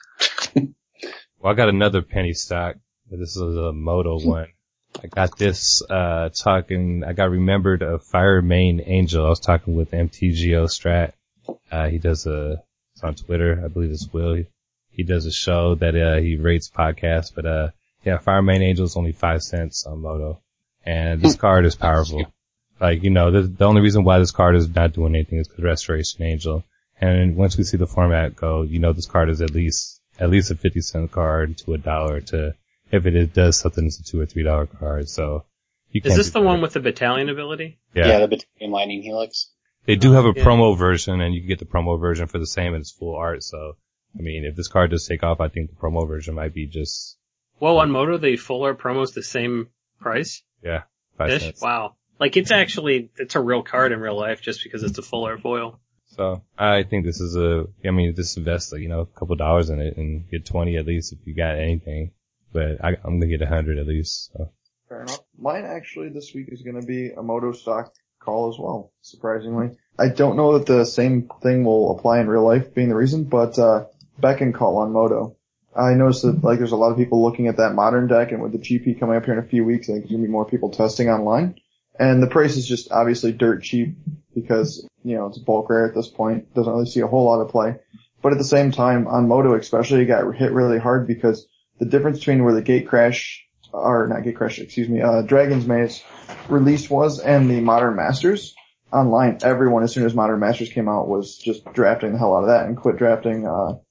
A: Well, I got another penny stock. This is a Moto one. I got this, uh, talking, I got remembered of Fire Main Angel. I was talking with M T G O Strat. Uh, he does a, it's on Twitter, I believe it's Will. He, he does a show that, uh, he rates podcasts, but, uh, yeah, Fire Main Angel is only five cents on Moto. And this card is powerful. Like, you know, the, the only reason why this card is not doing anything is because Restoration Angel. And once we see the format go, you know, this card is at least, at least a fifty cent card to a dollar to, if it is, does something, it's a two or three dollar card. So you can't.
C: Is this
A: do
C: the
A: that.
C: one with the battalion ability?
A: Yeah.
D: Yeah, the Battalion Lightning Helix.
A: They do have a
C: Yeah.
A: promo version, and you can get the promo version for the same, and it's full art. So, I mean, if this card does take off, I think the promo version might be just,
C: Well, on Moto, the full art promo's the same price.
A: yeah, five
C: Ish?
A: cents.
C: Wow. Like, it's actually, it's a real card in real life just because it's a full art foil.
A: So I think this is a, I mean, just invest, like, you know, a couple dollars in it and get twenty at least if you got anything. But I, I'm gonna get a hundred at least. So.
B: Fair enough. Mine actually this week is going to be a Moto stock call as well, surprisingly. I don't know that the same thing will apply in real life being the reason, but, uh, Beckon Call on Moto. I noticed that, like, there's a lot of people looking at that modern deck, and with the G P coming up here in a few weeks, I think there's going to be more people testing online. And the price is just obviously dirt cheap because, you know, it's bulk rare at this point. Doesn't really see a whole lot of play. But at the same time, on Moto especially, it got hit really hard because the difference between where the Gatecrash, or not Gatecrash, excuse me, uh, Dragon's Maze release was and the Modern Masters online, everyone, as soon as Modern Masters came out, was just drafting the hell out of that and quit drafting, uh,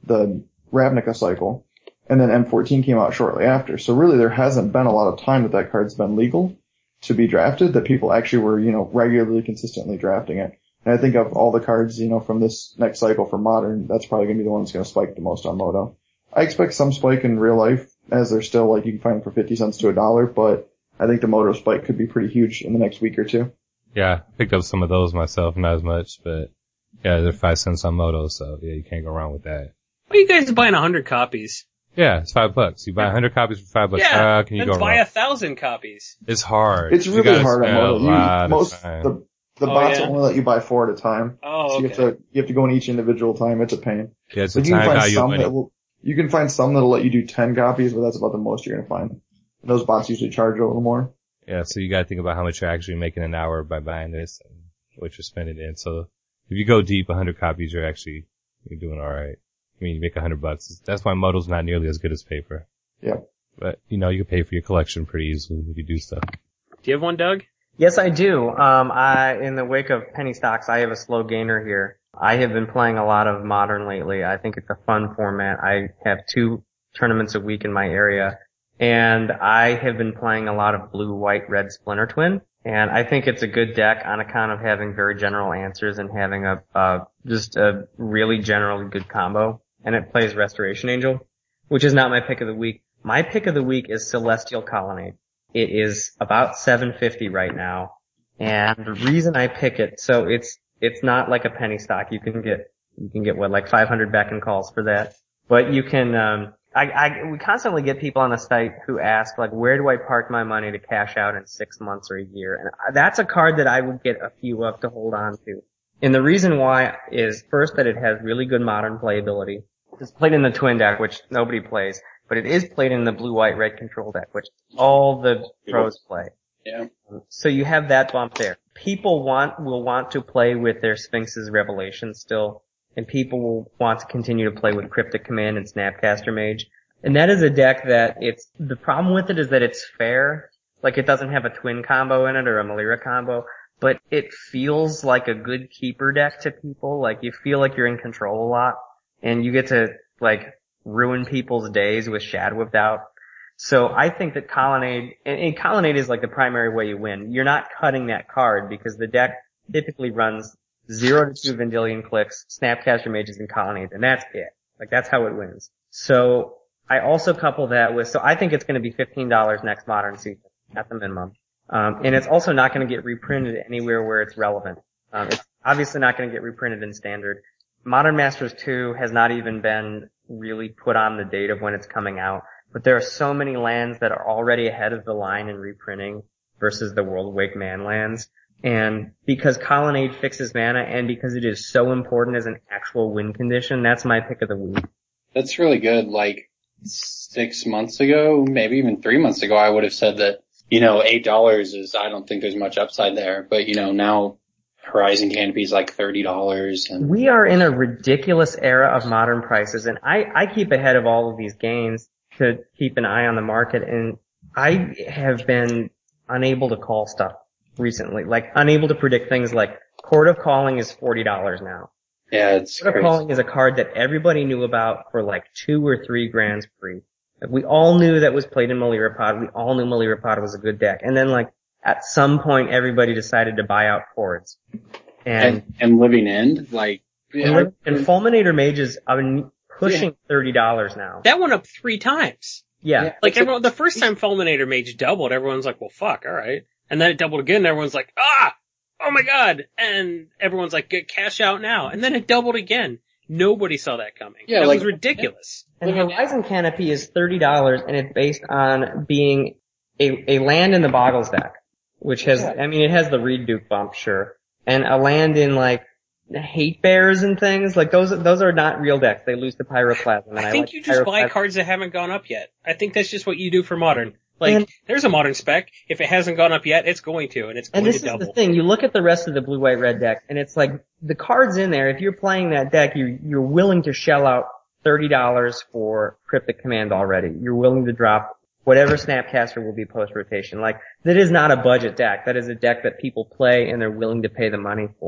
B: the Ravnica cycle, and then M fourteen came out shortly after. So really there hasn't been a lot of time that that card's been legal to be drafted, that people actually were, you know, regularly, consistently drafting it. And I think of all the cards, you know, from this next cycle for Modern, that's probably going to be the one that's going to spike the most on Moto. I expect some spike in real life, as they're still, like, you can find them for fifty cents to a dollar, but I think the Moto spike could be pretty huge in the next week or two.
A: Yeah, I picked up some of those myself, not as much, but yeah, they're five cents on Moto, so yeah, you can't go wrong with that.
C: Well, you guys are buying a hundred copies.
A: Yeah, it's five bucks. You buy a hundred copies for five bucks.
C: Yeah,
A: How can you
C: then
A: go
C: buy
A: wrong?
C: a thousand copies.
A: It's hard.
B: It's
A: You
B: really
A: gotta
B: hard on
A: spend a
B: Moto. You,
A: lot of
B: most,
A: time.
B: the, the
C: Oh,
B: bots
C: yeah?
B: only let you buy four at a time.
C: Oh,
B: So you
C: okay.
B: have to, you have to go in each individual time. It's a pain.
A: Yeah, it's a
B: Like you can
A: time
B: find
A: value of
B: some
A: money.
B: that will, you can find some that'll let you do ten copies, but that's about the most you're gonna find. And those bots usually charge a little more.
A: Yeah, so you gotta think about how much you're actually making an hour by buying this and what you're spending in. So if you go deep, a hundred copies, you're actually, you're doing alright. I mean, you make a hundred bucks. That's why Moto's not nearly as good as paper.
B: Yeah.
A: But, you know, you can pay for your collection pretty easily if you do stuff.
C: Do you have one, Doug?
E: Yes, I do. Um, I, in the wake of penny stocks, I have a slow gainer here. I have been playing a lot of Modern lately. I think it's a fun format. I have two tournaments a week in my area, and I have been playing a lot of blue, white, red Splinter Twin. And I think it's a good deck on account of having very general answers and having a, uh, just a really generally good combo. And it plays Restoration Angel, which is not my pick of the week. My pick of the week is Celestial Colonnade. It is about seven fifty right now. And the reason I pick it, so it's, it's not like a penny stock. You can get, you can get what, like five hundred back and calls for that. But you can, um, I, I, we constantly get people on the site who ask, like, where do I park my money to cash out in six months or a year? And that's a card that I would get a few of to hold on to. And the reason why is, first, that it has really good Modern playability. It's played in the Twin deck, which nobody plays, but it is played in the blue, white, red control deck, which all the pros play.
D: Yeah.
E: So you have that bump there. People want, will want to play with their Sphinx's Revelation still, and people will want to continue to play with Cryptic Command and Snapcaster Mage. And that is a deck that it's, the problem with it is that it's fair. Like, it doesn't have a Twin combo in it or a Melira combo, but it feels like a good keeper deck to people. Like, you feel like you're in control a lot, and you get to, like, ruin people's days with Shadow of Doubt. So I think that Colonnade, and, and Colonnade is like the primary way you win. You're not cutting that card because the deck typically runs zero to two Vendilion clicks, Snapcaster Mages, and Colonnades, and that's it. Like, that's how it wins. So I also couple that with, so I think it's going to be fifteen dollars next Modern season at the minimum. Um, and it's also not going to get reprinted anywhere where it's relevant. Um, it's obviously not going to get reprinted in Standard. Modern Masters two has not even been really put on the date of when it's coming out, but there are so many lands that are already ahead of the line in reprinting versus the World Wake Man lands. And because Colonnade fixes mana and because it is so important as an actual win condition, that's my pick of the week.
D: That's really good. Like six months ago, maybe even three months ago, I would have said that, you know, eight dollars is, I don't think there's much upside there. But, you know, now Horizon Canopy is like thirty dollars. And
E: we are in a ridiculous era of Modern prices, and I, I keep ahead of all of these gains to keep an eye on the market, and I have been unable to call stuff recently, like unable to predict things like Court of Calling is forty dollars now.
D: Yeah, it's
E: Court of
D: crazy.
E: Calling is a card that everybody knew about for like two or three grands free. Like, we all knew that was played in Melirapod. We all knew Melirapod was a good deck. And then, like, at some point, everybody decided to buy out chords. And,
D: And, and Living End, like, yeah,
E: and, and Fulminator Mages are pushing thirty dollars now.
C: That went up three times.
E: Yeah.
D: Yeah.
C: Like, everyone, the first time Fulminator Mage doubled, everyone's like, well, fuck, alright. And then it doubled again, and everyone's like, ah! Oh my god! And everyone's like, get cash out now. And then it doubled again. Nobody saw that coming.
D: Yeah,
C: that
D: like-
C: was ridiculous.
E: And Horizon Canopy is thirty dollars, and it's based on being a, a land in the Boggles deck, which has,
D: Yeah.
E: I mean, it has the Reed Duke bump, sure. And a land in, like, Hate Bears and things, like, those, those are not real decks. They lose to Pyroclasm. And
C: I
E: I
C: think
E: like
C: you just buy
E: Pyroclasm.
C: cards that haven't gone up yet. I think that's just what you do for Modern. Like,
E: And-
C: there's a Modern spec. If it hasn't gone up yet, it's going to, and it's going
E: And this
C: to
E: is
C: double.
E: the thing, you look at the rest of the blue, white, red deck, and it's like, the cards in there, if you're playing that deck, you, you're willing to shell out thirty dollars for Cryptic Command already. You're willing to drop whatever Snapcaster will be post-rotation. Like, that is not a budget deck. That is a deck that people play and they're willing to pay the money for.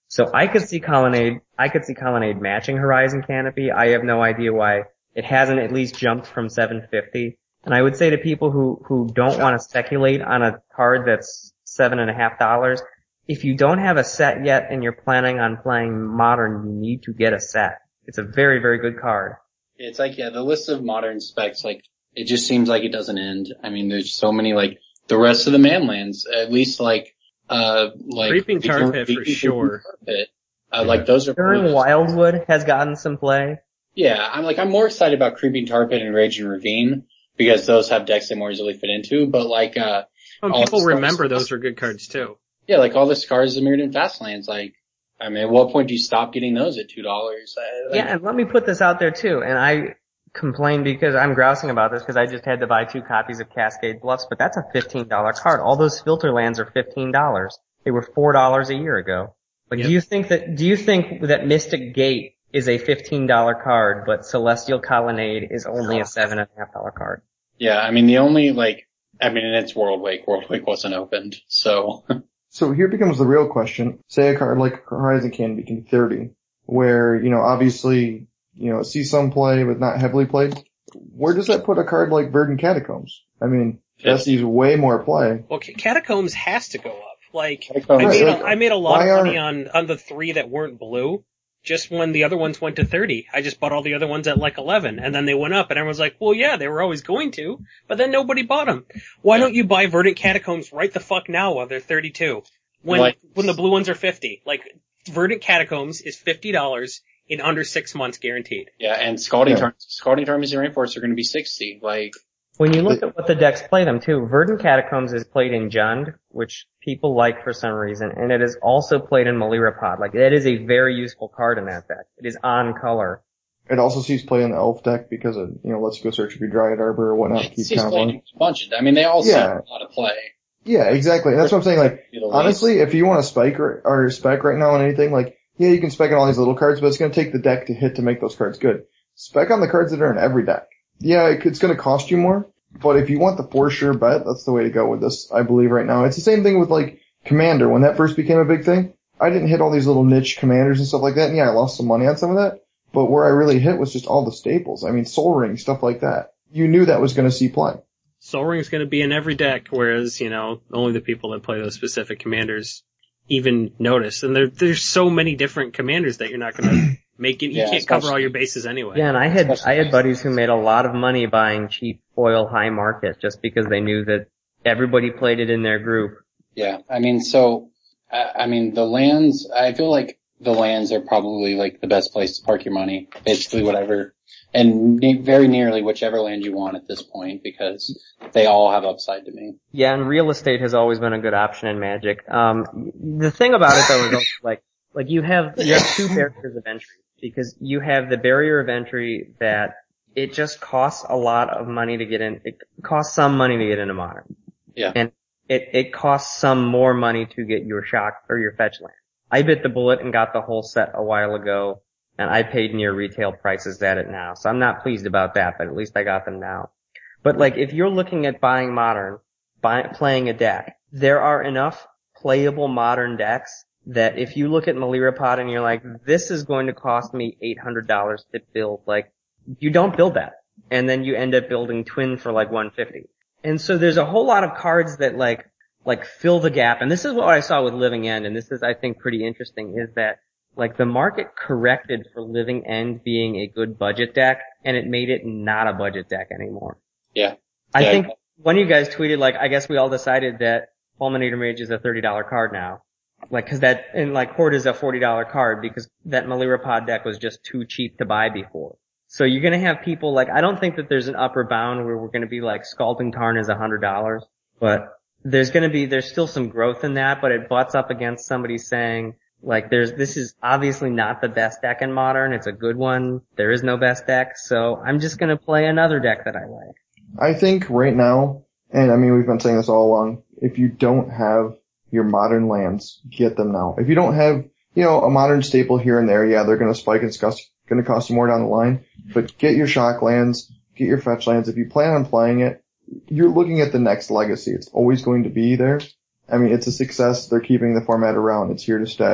E: So I could see Colonnade, I could see Colonnade matching Horizon Canopy. I have no idea why it hasn't at least jumped from seven fifty. And I would say to people who, who don't want to speculate on a card that's seven and a half dollars, if you don't have a set yet and you're planning on playing Modern, you need to get a set. It's a very, very good card.
D: It's like, yeah, the list of Modern specs, like, it just seems like it doesn't end. I mean, there's so many, like, the rest of the Manlands, at least like, uh, like.
C: Creeping Tar Pit for sure.
D: Pit, uh, like those are.
E: During Wildwood has gotten some play.
D: Yeah, I'm like, I'm more excited about Creeping Tar Pit and Rage and Ravine because those have decks they more easily fit into, but like, uh.
C: Well, people remember those are good cards too.
D: Yeah, like all the Scars of Mirrodin Fastlands, like, I mean, at what point do you stop getting those at two dollars? Like,
E: yeah, and let me put this out there too, and I complain because I'm grousing about this because I just had to buy two copies of Cascade Bluffs, but that's a fifteen dollar card. All those filter lands are fifteen dollars. They were four dollars a year ago. Like, yep. do you think that, do you think that Mystic Gate is a fifteen dollar card, but Celestial Colonnade is only a seven and a half dollar card?
D: Yeah, I mean, the only, like, I mean, and it's World Wake. World Wake wasn't opened, so.
B: So here becomes the real question. Say a card like Horizon Canopy can be thirty, where, you know, obviously, you know, see some play, but not heavily played. Where does that put a card like Verdant Catacombs? I mean, that sees way more play.
C: Well, Catacombs has to go up. Like,
D: Catacombs,
C: I made,
B: like,
C: a, I made a lot of money
B: are,
C: on, on the three that weren't blue, just when the other ones went to thirty. I just bought all the other ones at like eleven, and then they went up, and everyone's like, well, yeah, they were always going to, but then nobody bought them. Why don't you buy Verdant Catacombs right the fuck now while they're thirty-two? When,
D: like,
C: when the blue ones are fifty. Like, Verdant Catacombs is fifty dollars in under six months guaranteed.
D: Yeah, and Scalding
B: yeah.
D: Tar- Scalding Tarmies and Rainforests are going to be sixty. Like,
E: when you look at what the decks play them too, Verdant Catacombs is played in Jund, which people like for some reason, and it is also played in Melirapod. Like, that is a very useful card in that deck. It is on color.
B: It also sees play in the Elf deck because of, you know, let's go search for your Dryad Arbor or whatnot to keep count on.
D: A bunch of, I mean, they all
B: yeah.
D: set a lot of play.
B: Yeah, exactly. And that's what I'm saying. Like, honestly, if you want to spike or, or spec right now on anything, like, yeah, you can spec on all these little cards, but it's going to take the deck to hit to make those cards good. Spec on the cards that are in every deck. Yeah, it, it's going to cost you more, but if you want the for sure bet, that's the way to go with this, I believe, right now. It's the same thing with, like, Commander. When that first became a big thing, I didn't hit all these little niche commanders and stuff like that, and yeah, I lost some money on some of that, but where I really hit was just all the staples. I mean, Soul Ring, stuff like that. You knew that was going to see play.
C: Soul Ring's going to be in every deck, whereas, you know, only the people that play those specific commanders even notice. And there, there's so many different commanders that you're not going to make it. You
D: Yeah,
C: can't cover all your bases anyway.
E: Yeah, and I had I had buddies who made a lot of money buying cheap foil high market just because they knew that everybody played it in their group.
D: Yeah, I mean, so, I, I mean, the lands, I feel like the lands are probably like the best place to park your money. Basically whatever. And ne- very nearly whichever land you want at this point, because they all have upside to me.
E: Yeah, and real estate has always been a good option in Magic. Um, the thing about it though is also like, like you have, you have two barriers of entry, because you have the barrier of entry that it just costs a lot of money to get in, it costs some money to get into Modern.
D: Yeah.
E: And it, it costs some more money to get your shock or your fetch land. I bit the bullet and got the whole set a while ago, and I paid near retail prices at it now. So I'm not pleased about that, but at least I got them now. But like, if you're looking at buying Modern, buy, playing a deck, there are enough playable Modern decks that if you look at Melirapod and you're like, this is going to cost me eight hundred dollars to build, like, you don't build that. And then you end up building Twin for like one hundred fifty dollars. And so there's a whole lot of cards that like, like fill the gap. And this is what I saw with Living End, and this is, I think, pretty interesting, is that like the market corrected for Living End being a good budget deck, and it made it not a budget deck anymore.
D: Yeah.
E: I
D: yeah.
E: think one of you guys tweeted, like, I guess we all decided that Fulminator Mage is a thirty dollar card now. Like, cause that, and like Horde is a forty dollar card because that Melirapod deck was just too cheap to buy before. So you're gonna have people like, I don't think that there's an upper bound where we're gonna be like Scalding Tarn is a hundred dollars, but there's gonna be, there's still some growth in that, but it butts up against somebody saying, like, there's, this is obviously not the best deck in Modern. It's a good one. There is no best deck. So I'm just gonna play another deck that I like.
B: I think right now, and I mean, we've been saying this all along, if you don't have your Modern lands, get them now. If you don't have, you know, a Modern staple here and there, yeah, they're gonna spike and it's gonna cost you more down the line, but get your shock lands, get your fetch lands. If you plan on playing it, you're looking at the next legacy. It's always going to be there. I mean, it's a success. They're keeping the format around. It's here to stay.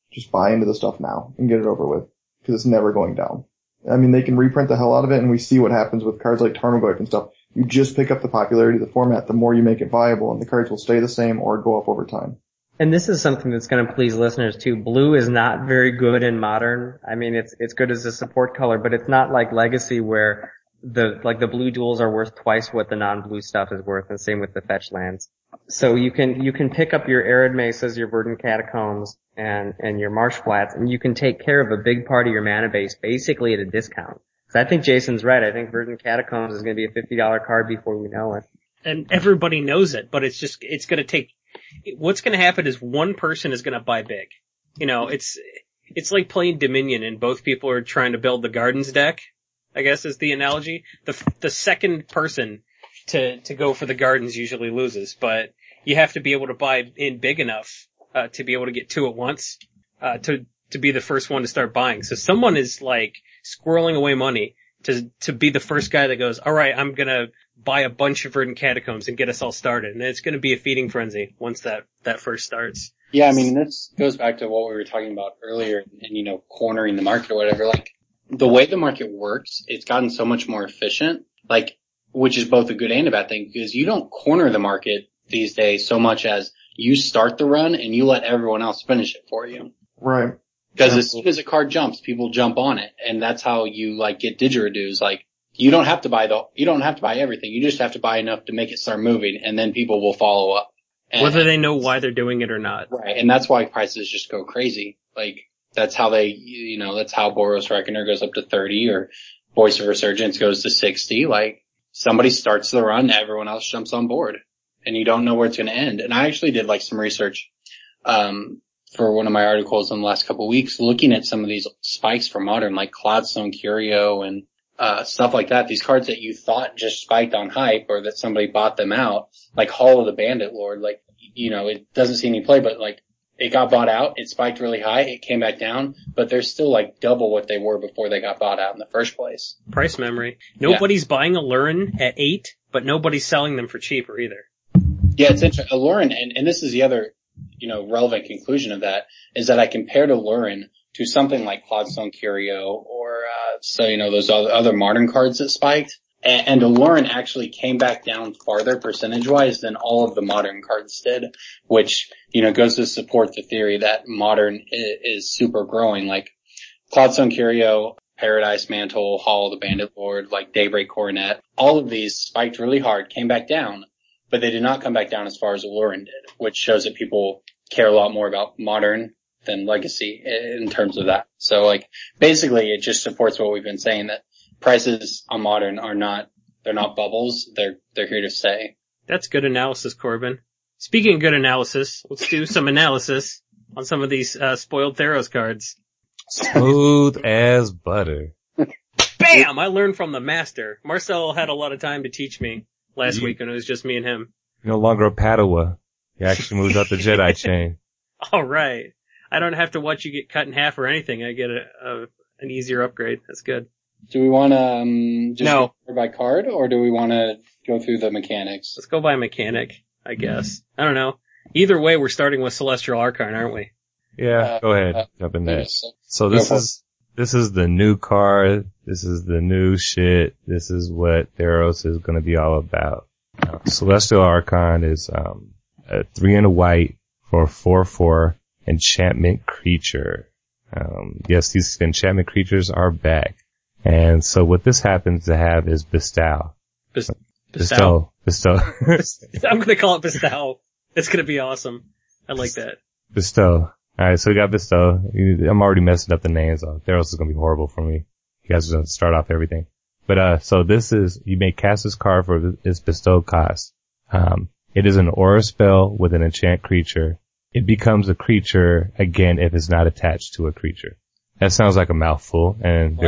B: Just buy into the stuff now and get it over with, because it's never going down. I mean, they can reprint the hell out of it, and we see what happens with cards like Tarmogoyf and stuff. You just pick up the popularity of the format, the more you make it viable, and the cards will stay the same or go up over time.
E: And this is something that's going to please listeners too. Blue is not very good in Modern. I mean, it's it's good as a support color, but it's not like Legacy where the like the blue duals are worth twice what the non-blue stuff is worth, and same with the fetch lands. So you can you can pick up your Arid Mesas, your Verdant Catacombs, and and your Marsh Flats, and you can take care of a big part of your mana base basically at a discount. So I think Jason's right. I think Verdant Catacombs is going to be a fifty dollar card before we know it.
C: And everybody knows it, but it's just it's going to take. What's going to happen is one person is going to buy big. You know, it's it's like playing Dominion, and both people are trying to build the Gardens deck, I guess is the analogy. The the second person to to go for the Gardens usually loses, but you have to be able to buy in big enough uh, to be able to get two at once uh, to to be the first one to start buying. So someone is like squirreling away money to to be the first guy that goes, all right, I'm gonna buy a bunch of Verdant Catacombs and get us all started. And it's gonna be a feeding frenzy once that that first starts.
D: Yeah, I mean, this goes back to what we were talking about earlier, and, you know, cornering the market or whatever. Like, the way the market works, it's gotten so much more efficient, like, which is both a good and a bad thing, because you don't corner the market these days so much as you start the run and you let everyone else finish it for you.
B: Right.
D: Because as soon as a card jumps, people jump on it, and that's how you, like, get didgeridoos. Like, you don't have to buy the, you don't have to buy everything. You just have to buy enough to make it start moving, and then people will follow up. And,
C: whether they know why they're doing it or not.
D: Right, and that's why prices just go crazy. Like, that's how they, you know, that's how Boros Reckoner goes up to thirty, or Voice of Resurgence goes to sixty. Like, somebody starts the run, everyone else jumps on board, and you don't know where it's going to end. And I actually did, like, some research, um, for one of my articles in the last couple of weeks, looking at some of these spikes for Modern, like Cloudstone Curio and uh stuff like that. These cards that you thought just spiked on hype, or that somebody bought them out, like Hall of the Bandit Lord. Like, you know, it doesn't see any play, but like, it got bought out, it spiked really high, it came back down, but they're still like double what they were before they got bought out in the first place.
C: Price memory. Nobody's yeah. buying Aluren at eight, but nobody's selling them for cheaper either.
D: Yeah, it's interesting. Aluren, and, and this is the other, you know, relevant conclusion of that, is that I compared Aluren to something like Cloudstone Curio, or, uh, so, you know, those other, other Modern cards that spiked. And, and Aluren actually came back down farther percentage-wise than all of the Modern cards did, which, you know, goes to support the theory that Modern is, is super growing. Like, Cloudstone Curio, Paradise Mantle, Hall of the Bandit Lord, like Daybreak Coronet, all of these spiked really hard, came back down, but they did not come back down as far as Aluren did, which shows that people care a lot more about Modern than Legacy in terms of that. So, like, basically it just supports what we've been saying, that prices on Modern are not, they're not bubbles, they're, they're here to stay.
C: That's good analysis, Corbin. Speaking of good analysis, let's do some analysis on some of these, uh, spoiled Theros cards.
A: Smooth as butter.
C: Bam! I learned from the master. Marcel had a lot of time to teach me last you, week when it was just me and him.
A: No longer a Padawa. He actually moves up the Jedi chain.
C: Alright. I don't have to watch you get cut in half or anything. I get a, a an easier upgrade. That's good.
D: Do we want to um, just
C: no.
D: go by card, or do we want to go through the mechanics?
C: Let's go by mechanic, I guess. I don't know. Either way, we're starting with Celestial Archon, aren't we?
A: Yeah, uh, go ahead. Uh, Jump in there. So, so this is this is the new card. This is the new shit. This is what Theros is going to be all about. Uh, Celestial Archon is um, a three and a white for a four four enchantment creature. Um, yes, these enchantment creatures are back. And so what this happens to have is Bestow.
C: Best- Bestow.
A: Bestow.
C: I'm going to call it Bestow. It's going to be awesome. I like that.
A: Bestow. Alright, so we got Bestow. I'm already messing up the names. Theros is going to be horrible for me. You guys are going to start off everything. But, uh, so this is, you may cast this card for its Bestow cost. Um, it is an aura spell with an enchant creature. It becomes a creature again if it's not attached to a creature. That sounds like a mouthful, and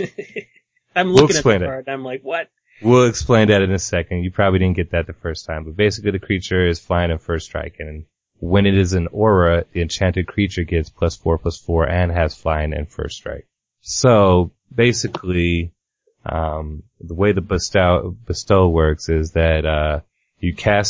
C: I'm
A: we'll
C: looking at the
A: it.
C: card, and I'm like, what?
A: We'll explain that in a second. You probably didn't get that the first time, but basically the creature is flying in first strike, and when it is an aura, the enchanted creature gets plus four plus four and has flying in first strike. So, basically, um, the way the bestow, bestow works is that, uh, you cast it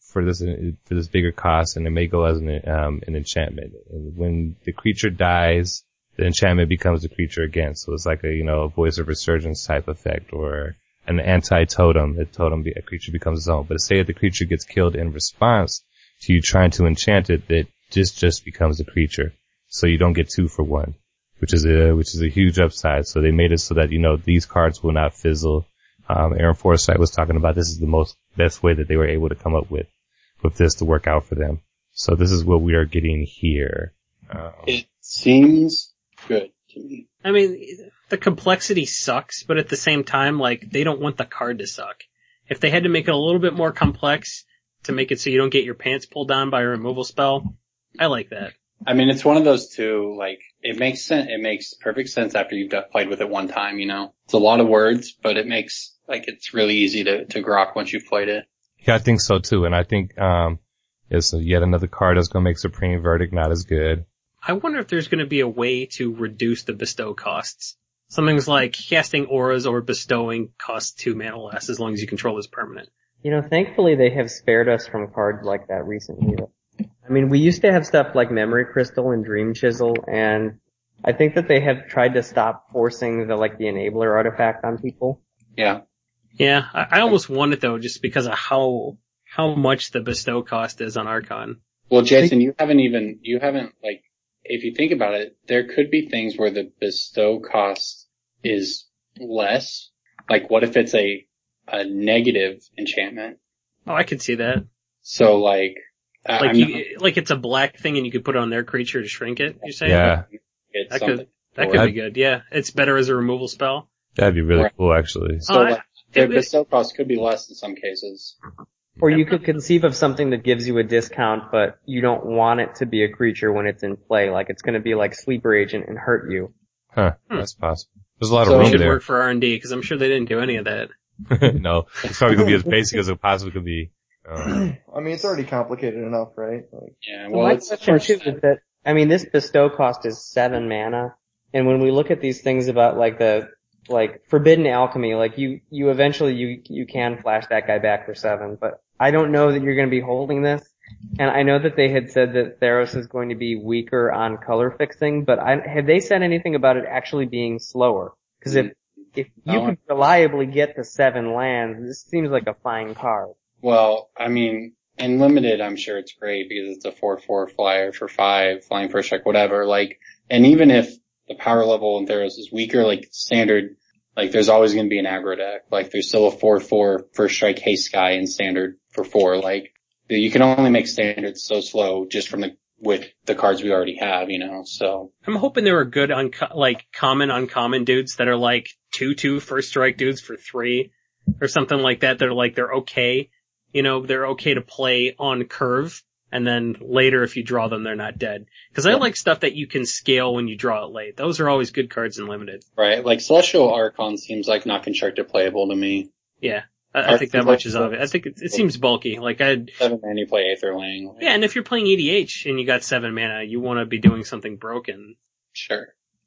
A: for this for this bigger cost, and it may go as an um, an enchantment. And when the creature dies, the enchantment becomes the creature again. So it's like a you know a Voice of Resurgence type effect, or an anti-totem. The totem, a creature becomes its own. But say if the creature gets killed in response to you trying to enchant it, that just just becomes a creature. So you don't get two for one, which is a which is a huge upside. So they made it so that you know these cards will not fizzle. Um, Aaron Forsythe was talking about this is the most best way that they were able to come up with with this to work out for them. So this is what we are getting here. Um,
D: it seems good to me.
C: I mean, the complexity sucks, but at the same time, like, they don't want the card to suck. If they had to make it a little bit more complex to make it so you don't get your pants pulled down by a removal spell, I like that.
D: I mean, it's one of those two, like, it makes sense, it makes perfect sense after you've played with it one time, you know? It's a lot of words, but it makes, like, it's really easy to, to grok once you've played it.
A: Yeah, I think so too, and I think, um, it's yet another card that's gonna make Supreme Verdict not as good.
C: I wonder if there's gonna be a way to reduce the bestow costs. Something's like casting auras or bestowing costs two mana less as long as you control this permanent.
E: You know, thankfully they have spared us from cards like that recently. I mean, we used to have stuff like Memory Crystal and Dream Chisel, and I think that they have tried to stop forcing the, like, the Enabler artifact on people.
D: Yeah.
C: Yeah, I, I almost want it though, just because of how, how much the bestow cost is on Archon.
D: Well, Jason, you haven't even, you haven't, like, if you think about it, there could be things where the bestow cost is less. Like, what if it's a, a negative enchantment?
C: Oh, I could see that.
D: So, like,
C: Like you, like it's a black thing and you could put it on their creature to shrink it, you're saying?
A: Yeah.
D: It's
C: that could, that could be good, yeah. It's better as a removal spell.
A: That'd be really
D: right.
A: cool, actually.
D: So,
C: oh,
D: like,
C: I,
D: the
C: it,
D: bestow cost could be less in some cases.
E: Or you could conceive of something that gives you a discount, but you don't want it to be a creature when it's in play. Like, it's gonna be like Sleeper Agent and hurt you.
A: Huh,
C: Hmm.
A: that's possible. There's a lot
D: So
A: of
C: it
A: room
C: should
A: there.
C: work for R and D, because I'm sure they didn't do any of that.
A: No, it's probably gonna be as basic as it possibly could be. Um,
B: I mean, it's already complicated enough, right? Like,
D: Yeah,
E: So
D: well,
E: my
D: it's
E: question
D: first,
E: too is that, I mean, this bestow cost is seven mana, and when we look at these things about like the, like, Forbidden Alchemy, like you, you eventually, you, you can flash that guy back for seven, but I don't know that you're gonna be holding this, and I know that they had said that Theros is going to be weaker on color fixing, but I, have they said anything about it actually being slower? Cause if, if you
D: Oh.
E: could reliably get to seven lands, this seems like a fine card.
D: well, I mean, in limited, I'm sure it's great because it's a four four flyer for five, flying first strike, whatever. Like, and even if the power level in Theros is weaker, like standard, like there's always going to be an aggro deck. Like there's still a four four first strike haste guy in standard for four. Like you can only make standards so slow just from the, with the cards we already have, you know, so.
C: I'm hoping there are good, unco- like, common, uncommon dudes that are like two two first strike dudes for three, or something like that. They're like, they're okay. You know, they're okay to play on curve, and then later if you draw them, they're not dead. Cause I like stuff that you can scale when you draw it late. Those are always good cards in limited.
D: Right, like Celestial Archon seems like not constructed playable to me.
C: Yeah. I, I think that much is obvious. I think it, it seems bulky. Like I'd,
D: Seven mana, you play Aetherling. Like,
C: yeah, and if you're playing E D H and you got seven mana, you want to be doing something broken.
D: Sure.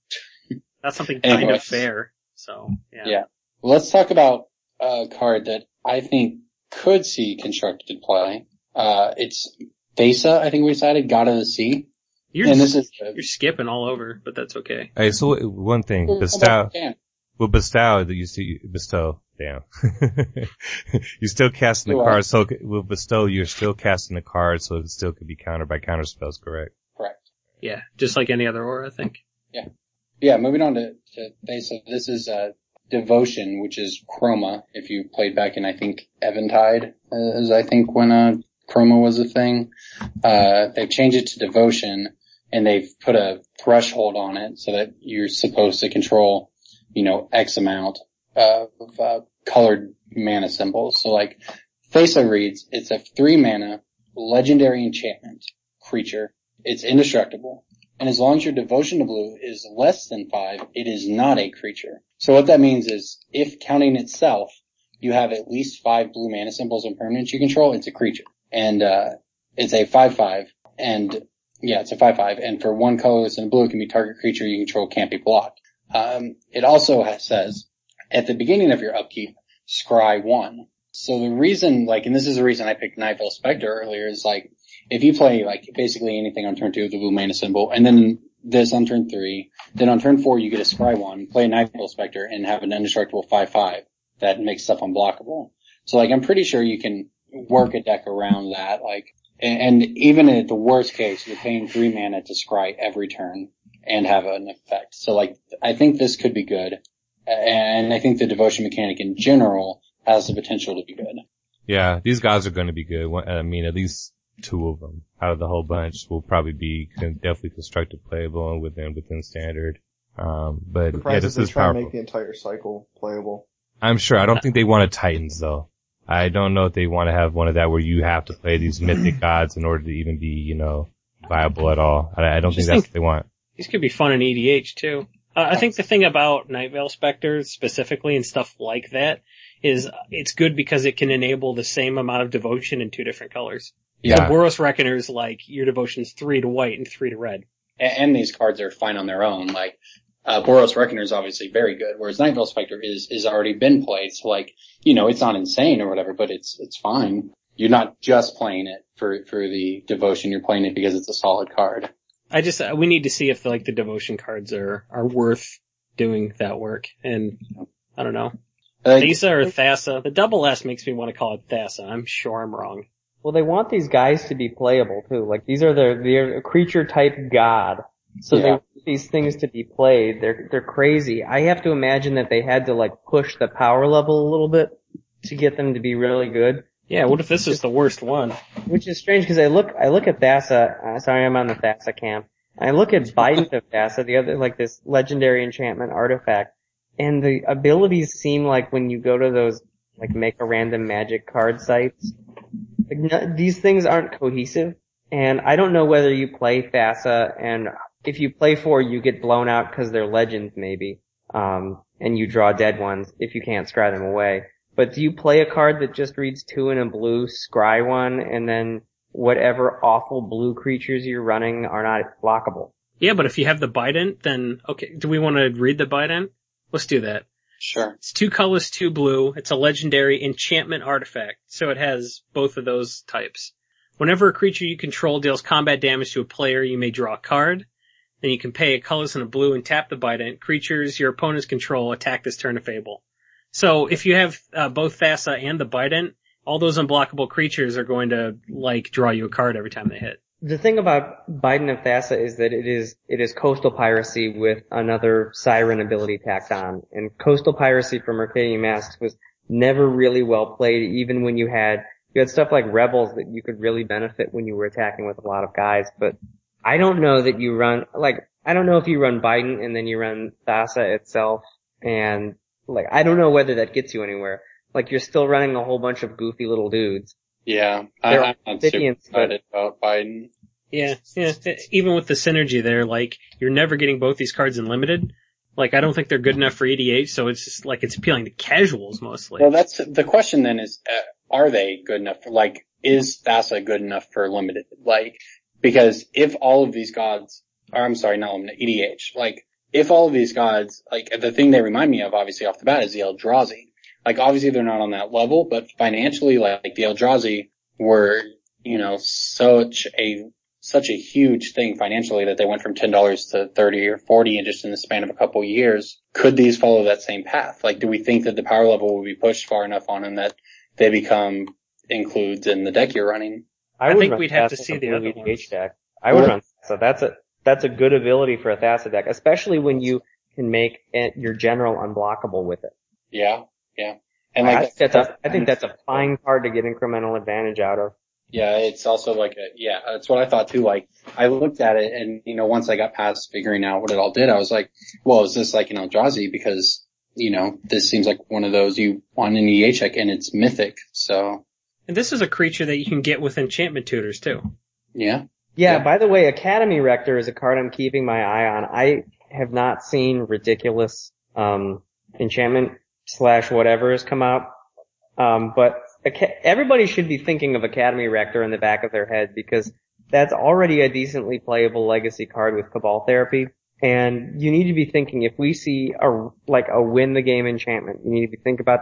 C: That's something kind
D: Anyways.
C: of fair. So, yeah.
D: Yeah. Well, let's talk about a card that I think could see constructed play. Uh, it's Thesa, I think we decided, God of the Sea.
C: You're,
D: and this is, uh,
C: you're skipping all over, but that's okay.
A: hey, so one thing, bestow, well, bestow that you see, bestow, damn. You're still casting the
D: You are.
A: card, so with bestow, you're still casting the card, so it still could be countered by counter spells, correct?
D: Correct.
C: Yeah, just like any other aura, I think.
D: Yeah, moving on to, to Thesa. This is, uh, Devotion, which is Chroma, if you played back in, I think, Eventide, uh, is I think when, uh, Chroma was a thing. Uh, they've changed it to Devotion, and they've put a threshold on it so that you're supposed to control, you know, X amount uh, of, uh, colored mana symbols. So like, Thesa reads, it's a three mana legendary enchantment creature. It's indestructible. And as long as your devotion to blue is less than five, it is not a creature. So what that means is, if counting itself, you have at least five blue mana symbols and permanents you control, it's a creature. And, uh, it's a five five, and, yeah, it's a five five, and for one colorless and blue, it can be target creature you control can't be blocked. Um, it also has, says, at the beginning of your upkeep, scry one. So the reason, like, and this is the reason I picked Night Veil Spectre earlier, is like, if you play, like, basically anything on turn two with the blue mana symbol, and then this on turn three, then on turn four you get a scry one, play a Night Veil Spectre, and have an indestructible five five that makes stuff unblockable. So, like, I'm pretty sure you can work a deck around that, like, and, and even at the worst case, you're paying three mana to scry every turn and have an effect. So, like, I think this could be good, and I think the devotion mechanic in general has the potential to be good.
A: Yeah, these guys are going to be good. I mean, at least two of them out of the whole bunch will probably be definitely constructed playable and within within standard. Um, but yeah, this is
B: try
A: powerful.
B: to make the entire cycle playable.
A: I'm sure. I don't think they want a Titans though. I don't know if they want to have one of that where you have to play these mythic gods in order to even be, you know, viable at all. I, I don't think that's
C: think
A: what they want.
C: These could be fun in E D H too. Uh, I think the thing about Night Veil Spectres specifically and stuff like that is it's good because it can enable the same amount of devotion in two different colors.
A: Yeah.
C: So Boros Reckoner's like, your devotion's three to white and three to red.
D: And, and these cards are fine on their own. Like, uh, Boros Reckoner is obviously very good, whereas Night Veil Spectre is, is already been played. So like, you know, it's not insane or whatever, but it's, it's fine. You're not just playing it for, for the devotion, you're playing it because it's a solid card.
C: I just, uh, we need to see if the, like the devotion cards are, are worth doing that work. And I don't know.
D: Uh,
C: Thassa or Thassa? The double S makes me want to call it Thassa. I'm sure I'm wrong.
E: Well, they want these guys to be playable too. Like these are their, they're a creature type god. So
D: Yeah.
E: they want these things to be played. They're, they're crazy. I have to imagine that they had to like push the power level a little bit to get them to be really good.
C: Yeah, what if this is the worst one?
E: Which is strange because I look, I look at Thassa, uh, sorry I'm on the Thassa camp. I look at Bident of Thassa, the other, like this legendary enchantment artifact, and the abilities seem like when you go to those, like make a random magic card sites, like, no, these things aren't cohesive, and I don't know whether you play Thassa, and if you play four, you get blown out because they're legends maybe, um, and you draw dead ones if you can't scry them away. But do you play a card that just reads two in a blue, scry one, and then whatever awful blue creatures you're running are not blockable?
C: Yeah, but if you have the Bident, then, okay, do we want to read the Bident? Let's do that.
D: Sure.
C: It's two colors, two blue. It's a legendary enchantment artifact, so it has both of those types. Whenever a creature you control deals combat damage to a player, you may draw a card. Then you can pay a colorless and a blue and tap the Bident. Creatures your opponents control attack this turn to Fable. So if you have uh, both Thassa and the Bident, all those unblockable creatures are going to, like, draw you a card every time they hit.
E: The thing about Bident of Thassa is that it is, it is coastal piracy with another Siren ability tacked on. And coastal piracy from Mercadian Masks was never really well played, even when you had, you had stuff like Rebels that you could really benefit when you were attacking with a lot of guys. But I don't know that you run, like, I don't know if you run Bident and then you run Thassa itself, and, like, I don't know whether that gets you anywhere. Like, you're still running a whole bunch of goofy little dudes.
D: Yeah, I, I'm not super excited about Bident.
C: Yeah, yeah. Even with the synergy there, like, you're never getting both these cards in limited. Like, I don't think they're good enough for E D H, so it's just, like, it's appealing to casuals mostly.
D: Well, that's, the question then is, uh, are they good enough for, like, is Thassa good enough for limited? Like, because if all of these gods, or I'm sorry, not limited, E D H, like, if all of these gods, like, the thing they remind me of, obviously, off the bat is the Eldrazi. Like, obviously they're not on that level, but financially, like, the Eldrazi were, you know, such a, such a huge thing financially that they went from ten dollars to thirty or forty in just in the span of a couple of years. Could these follow that same path? Like, do we think that the power level will be pushed far enough on them that they become includes in the deck you're running?
E: I,
C: I
E: would
C: think
E: run
C: we'd have to
E: Thassa
C: see
E: with
C: the
E: a
C: other
E: blue E D H
C: ones.
E: deck. I would
D: Well-
E: run Thassa. That's a, that's a good ability for a Thassa deck, especially when you can make it, your general unblockable with it.
D: Yeah, yeah. And
E: I
D: like,
E: think that's a, I think that's a fine card to get incremental advantage out of.
D: yeah, it's also like a, yeah, that's what I thought too. Like, I looked at it and, you know, once I got past figuring out what it all did, I was like, well, is this like an Eldrazi? Because, you know, this seems like one of those you want an E D H deck and it's mythic, so.
C: And this is a creature that you can get with enchantment tutors too.
D: Yeah.
E: Yeah,
D: Yeah.
E: by the way, Academy Rector is a card I'm keeping my eye on. I have not seen ridiculous, um, enchantment slash whatever has come out. Um, but Aca- everybody should be thinking of Academy Rector in the back of their head because that's already a decently playable legacy card with Cabal Therapy. And you need to be thinking if we see a, like a win the game enchantment, you need to think about that.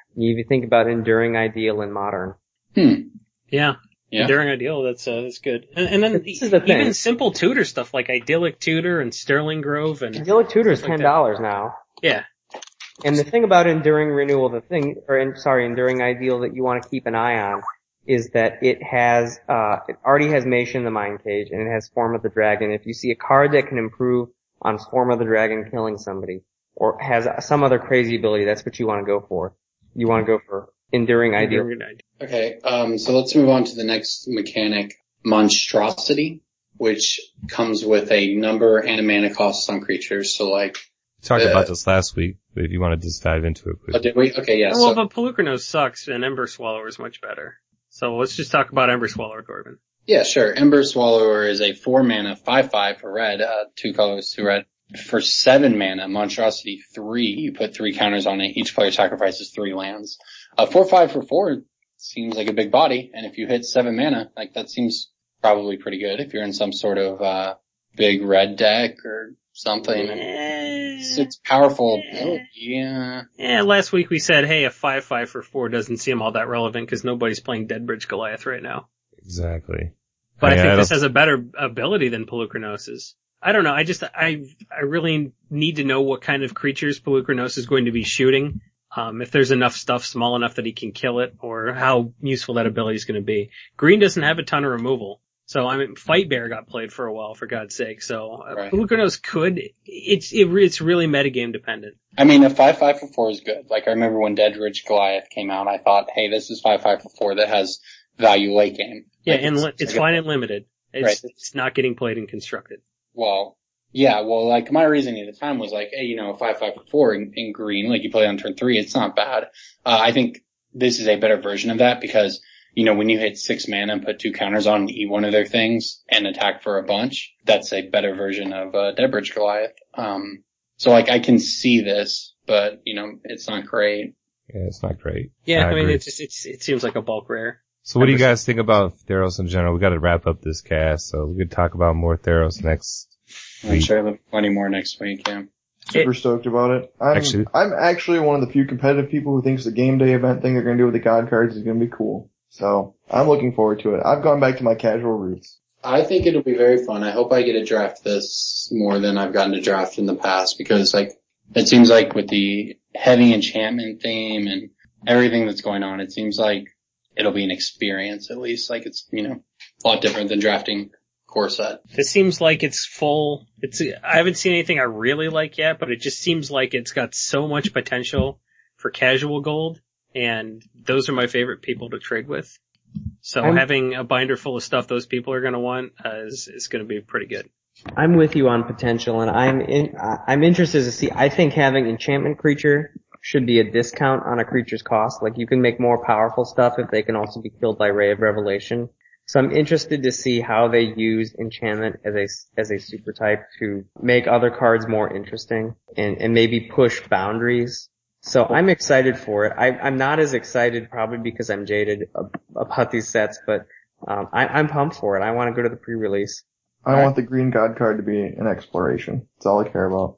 E: You even think about Enduring Ideal and Modern.
D: Hmm.
C: Yeah.
D: Yeah.
C: Enduring Ideal, that's, uh, that's good. And, and then
E: This is the thing.
C: even simple tutor stuff like Idyllic Tutor and Sterling Grove and,
E: Idyllic Tutor is
C: stuff like
E: ten dollars now.
C: yeah.
E: And the thing about Enduring Renewal, the thing, or in, sorry, Enduring Ideal that you want to keep an eye on is that it has, uh, it already has Mason the Mind Cage and it has Form of the Dragon. If you see a card that can improve on Form of the Dragon killing somebody or has some other crazy ability, that's what you want to go for. You want to go for Enduring Ideal.
C: Enduring Ideal.
D: Okay, um, so let's move on to the next mechanic, Monstrosity, which comes with a number and a mana cost on creatures. So like,
A: We talked
D: uh,
A: about this last week, but if you want to just dive into it
D: oh,
A: quickly.
D: did we? Okay, yeah.
C: Well,
D: So,
C: but Pelucranos sucks and Ember Swallower is much better. So let's just talk about Ember Swallower, Corbin.
D: yeah, sure. Ember Swallower is a four mana, five five for red, uh, two colors, two red. For seven mana, Monstrosity three, you put three counters on it. Each player sacrifices three lands. Uh, four five for four seems like a big body, and if you hit seven mana, like that seems probably pretty good if you're in some sort of uh big red deck or something. It's, it's powerful. Oh, yeah.
C: Yeah, last week we said, hey, a five five for four doesn't seem all that relevant because nobody's playing Deadbridge Goliath right now.
A: Exactly.
C: But I,
A: mean,
C: think
A: I
C: this
A: don't-
C: has a better ability than Pelucranos's. I don't know, I just, I, I really need to know what kind of creatures Pelucranos is going to be shooting. Um, if there's enough stuff small enough that he can kill it, or how useful that ability is going to be. Green doesn't have a ton of removal. So, I mean, Fight Bear got played for a while, for God's sake. So, uh,
D: Right.
C: Pelucranos could, it's, it, it's really metagame dependent.
D: I mean, a five five for four is good. Like, I remember when Deadbridge Goliath came out, I thought, hey, this is five five for four that has value late game.
C: Yeah,
D: Like,
C: and li- it's,
D: like a-
C: fine and limited. It's,
D: Right.
C: it's not getting played and constructed.
D: Well, yeah, well, like, my reasoning at the time was like, hey, you know, five five for four in, in green, like you play on turn three, it's not bad. Uh, I think this is a better version of that because, you know, when you hit six mana and put two counters on and eat one of their things and attack for a bunch, that's a better version of, uh, Deadbridge Goliath. Um, so like, I can see this, but, you know, it's not great.
A: Yeah, it's not great.
C: Yeah, I, mean,
A: agree.
C: it's just, it's, it seems like a bulk rare.
A: So what do you guys think about Theros in general? We got to wrap up this cast, so we could talk about more Theros next
D: I'm
A: week.
D: sure there'll be plenty more next week, yeah.
B: Super stoked about it. I'm
A: Actually-
B: I'm actually one of the few competitive people who thinks the game day event thing they're going to do with the God cards is going to be cool. So I'm looking forward to it. I've gone back to my casual roots.
D: I think it'll be very fun. I hope I get to draft this more than I've gotten to draft in the past because like, it seems like with the heavy enchantment theme and everything that's going on, it seems like it'll be an experience at least. Like it's, you know, a lot different than drafting core set.
C: This seems like it's full. It's, I haven't seen anything I really like yet, but it just seems like it's got so much potential for casual gold, and those are my favorite people to trade with. So
E: I'm-
C: having a binder full of stuff those people are going to want uh, is, is going to be pretty good.
E: I'm with you on potential, and I'm in, I'm interested to see. I think having enchantment creature should be a discount on a creature's cost. Like you can make more powerful stuff if they can also be killed by Ray of Revelation. So I'm interested to see how they use enchantment as a as a super type to make other cards more interesting and and maybe push boundaries. So I'm excited for it. I, I'm not as excited probably because I'm jaded about these sets, but um, I, I'm pumped for it. I want to go to the pre-release.
B: I
D: Alright.
B: want the green God card to be an exploration. That's all I care about.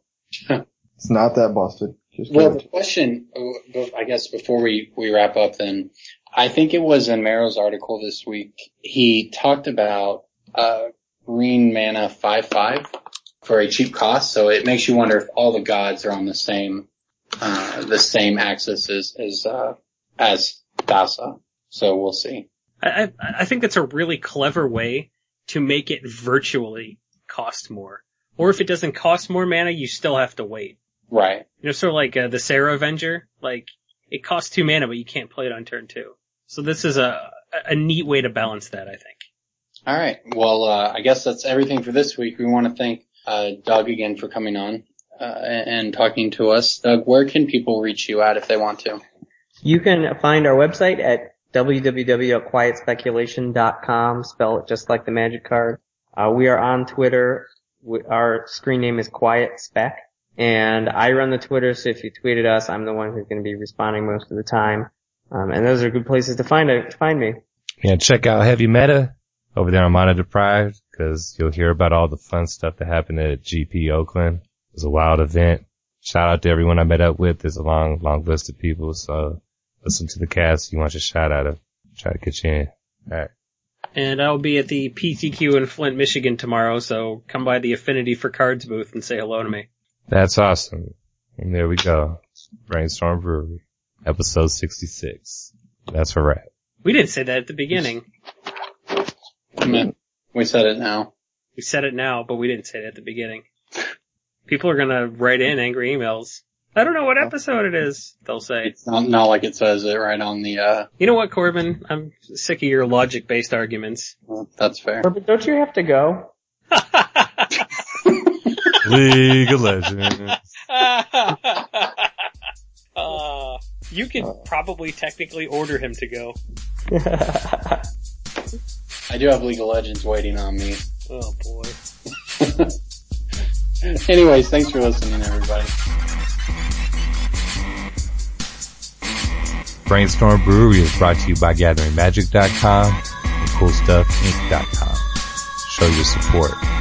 B: It's not that busted. Just
D: Well,
B: give
D: the
B: it.
D: question, uh, I guess before we, we wrap up then, I think it was in Merrill's article this week, he talked about, uh, green mana five five for a cheap cost, so it makes you wonder if all the gods are on the same, uh, the same axis as, as, uh, as Thassa. So we'll see.
C: I, I, I think that's a really clever way to make it virtually cost more. Or if it doesn't cost more mana, you still have to wait.
D: Right.
C: You know, sort of like uh, the Sarah Avenger, like, it costs two mana, but you can't play it on turn two. So this is a, a neat way to balance that, I think.
D: All right. Well, uh, I guess that's everything for this week. We want to thank, uh, Doug again for coming on, uh, and, and talking to us. Doug, where can people reach you at if they want to?
E: You can find our website at w w w dot quiet speculation dot com, spell it just like the magic card. Uh, we are on Twitter. We, our screen name is Quiet Spec. And I run the Twitter, so if you tweeted us, I'm the one who's going to be responding most of the time. Um, and those are good places to find it, to find me.
A: Yeah, check out Heavy Meta over there on Mana Deprived, because you'll hear about all the fun stuff that happened at G P Oakland. It was a wild event. Shout out to everyone I met up with. There's a long, long list of people, so listen to the cast, you want your shout out, try to get you in. Alright.
C: And I'll be at the P T Q in Flint, Michigan tomorrow, so come by the Affinity for Cards booth and say hello to me.
A: That's awesome. And there we go. Brainstorm Brewery, episode sixty-six. That's a wrap.
C: We didn't say that at the beginning.
D: We said it now.
C: We said it now, but we didn't say it at the beginning. People are gonna write in angry emails. I don't know what episode it is, they'll say.
D: It's not, not like it says it right on the, uh...
C: You know what, Corbin? I'm sick of your logic-based arguments.
D: Well, that's fair.
E: But don't you have to go?
A: League of Legends.
C: uh, you could probably technically order him to go.
D: I do have League of Legends waiting on me.
C: Oh boy.
D: Anyways, thanks for listening, everybody.
A: Brainstorm Brewery is brought to you by Gathering Magic dot com and Cool Stuff Inc dot com. Show your support.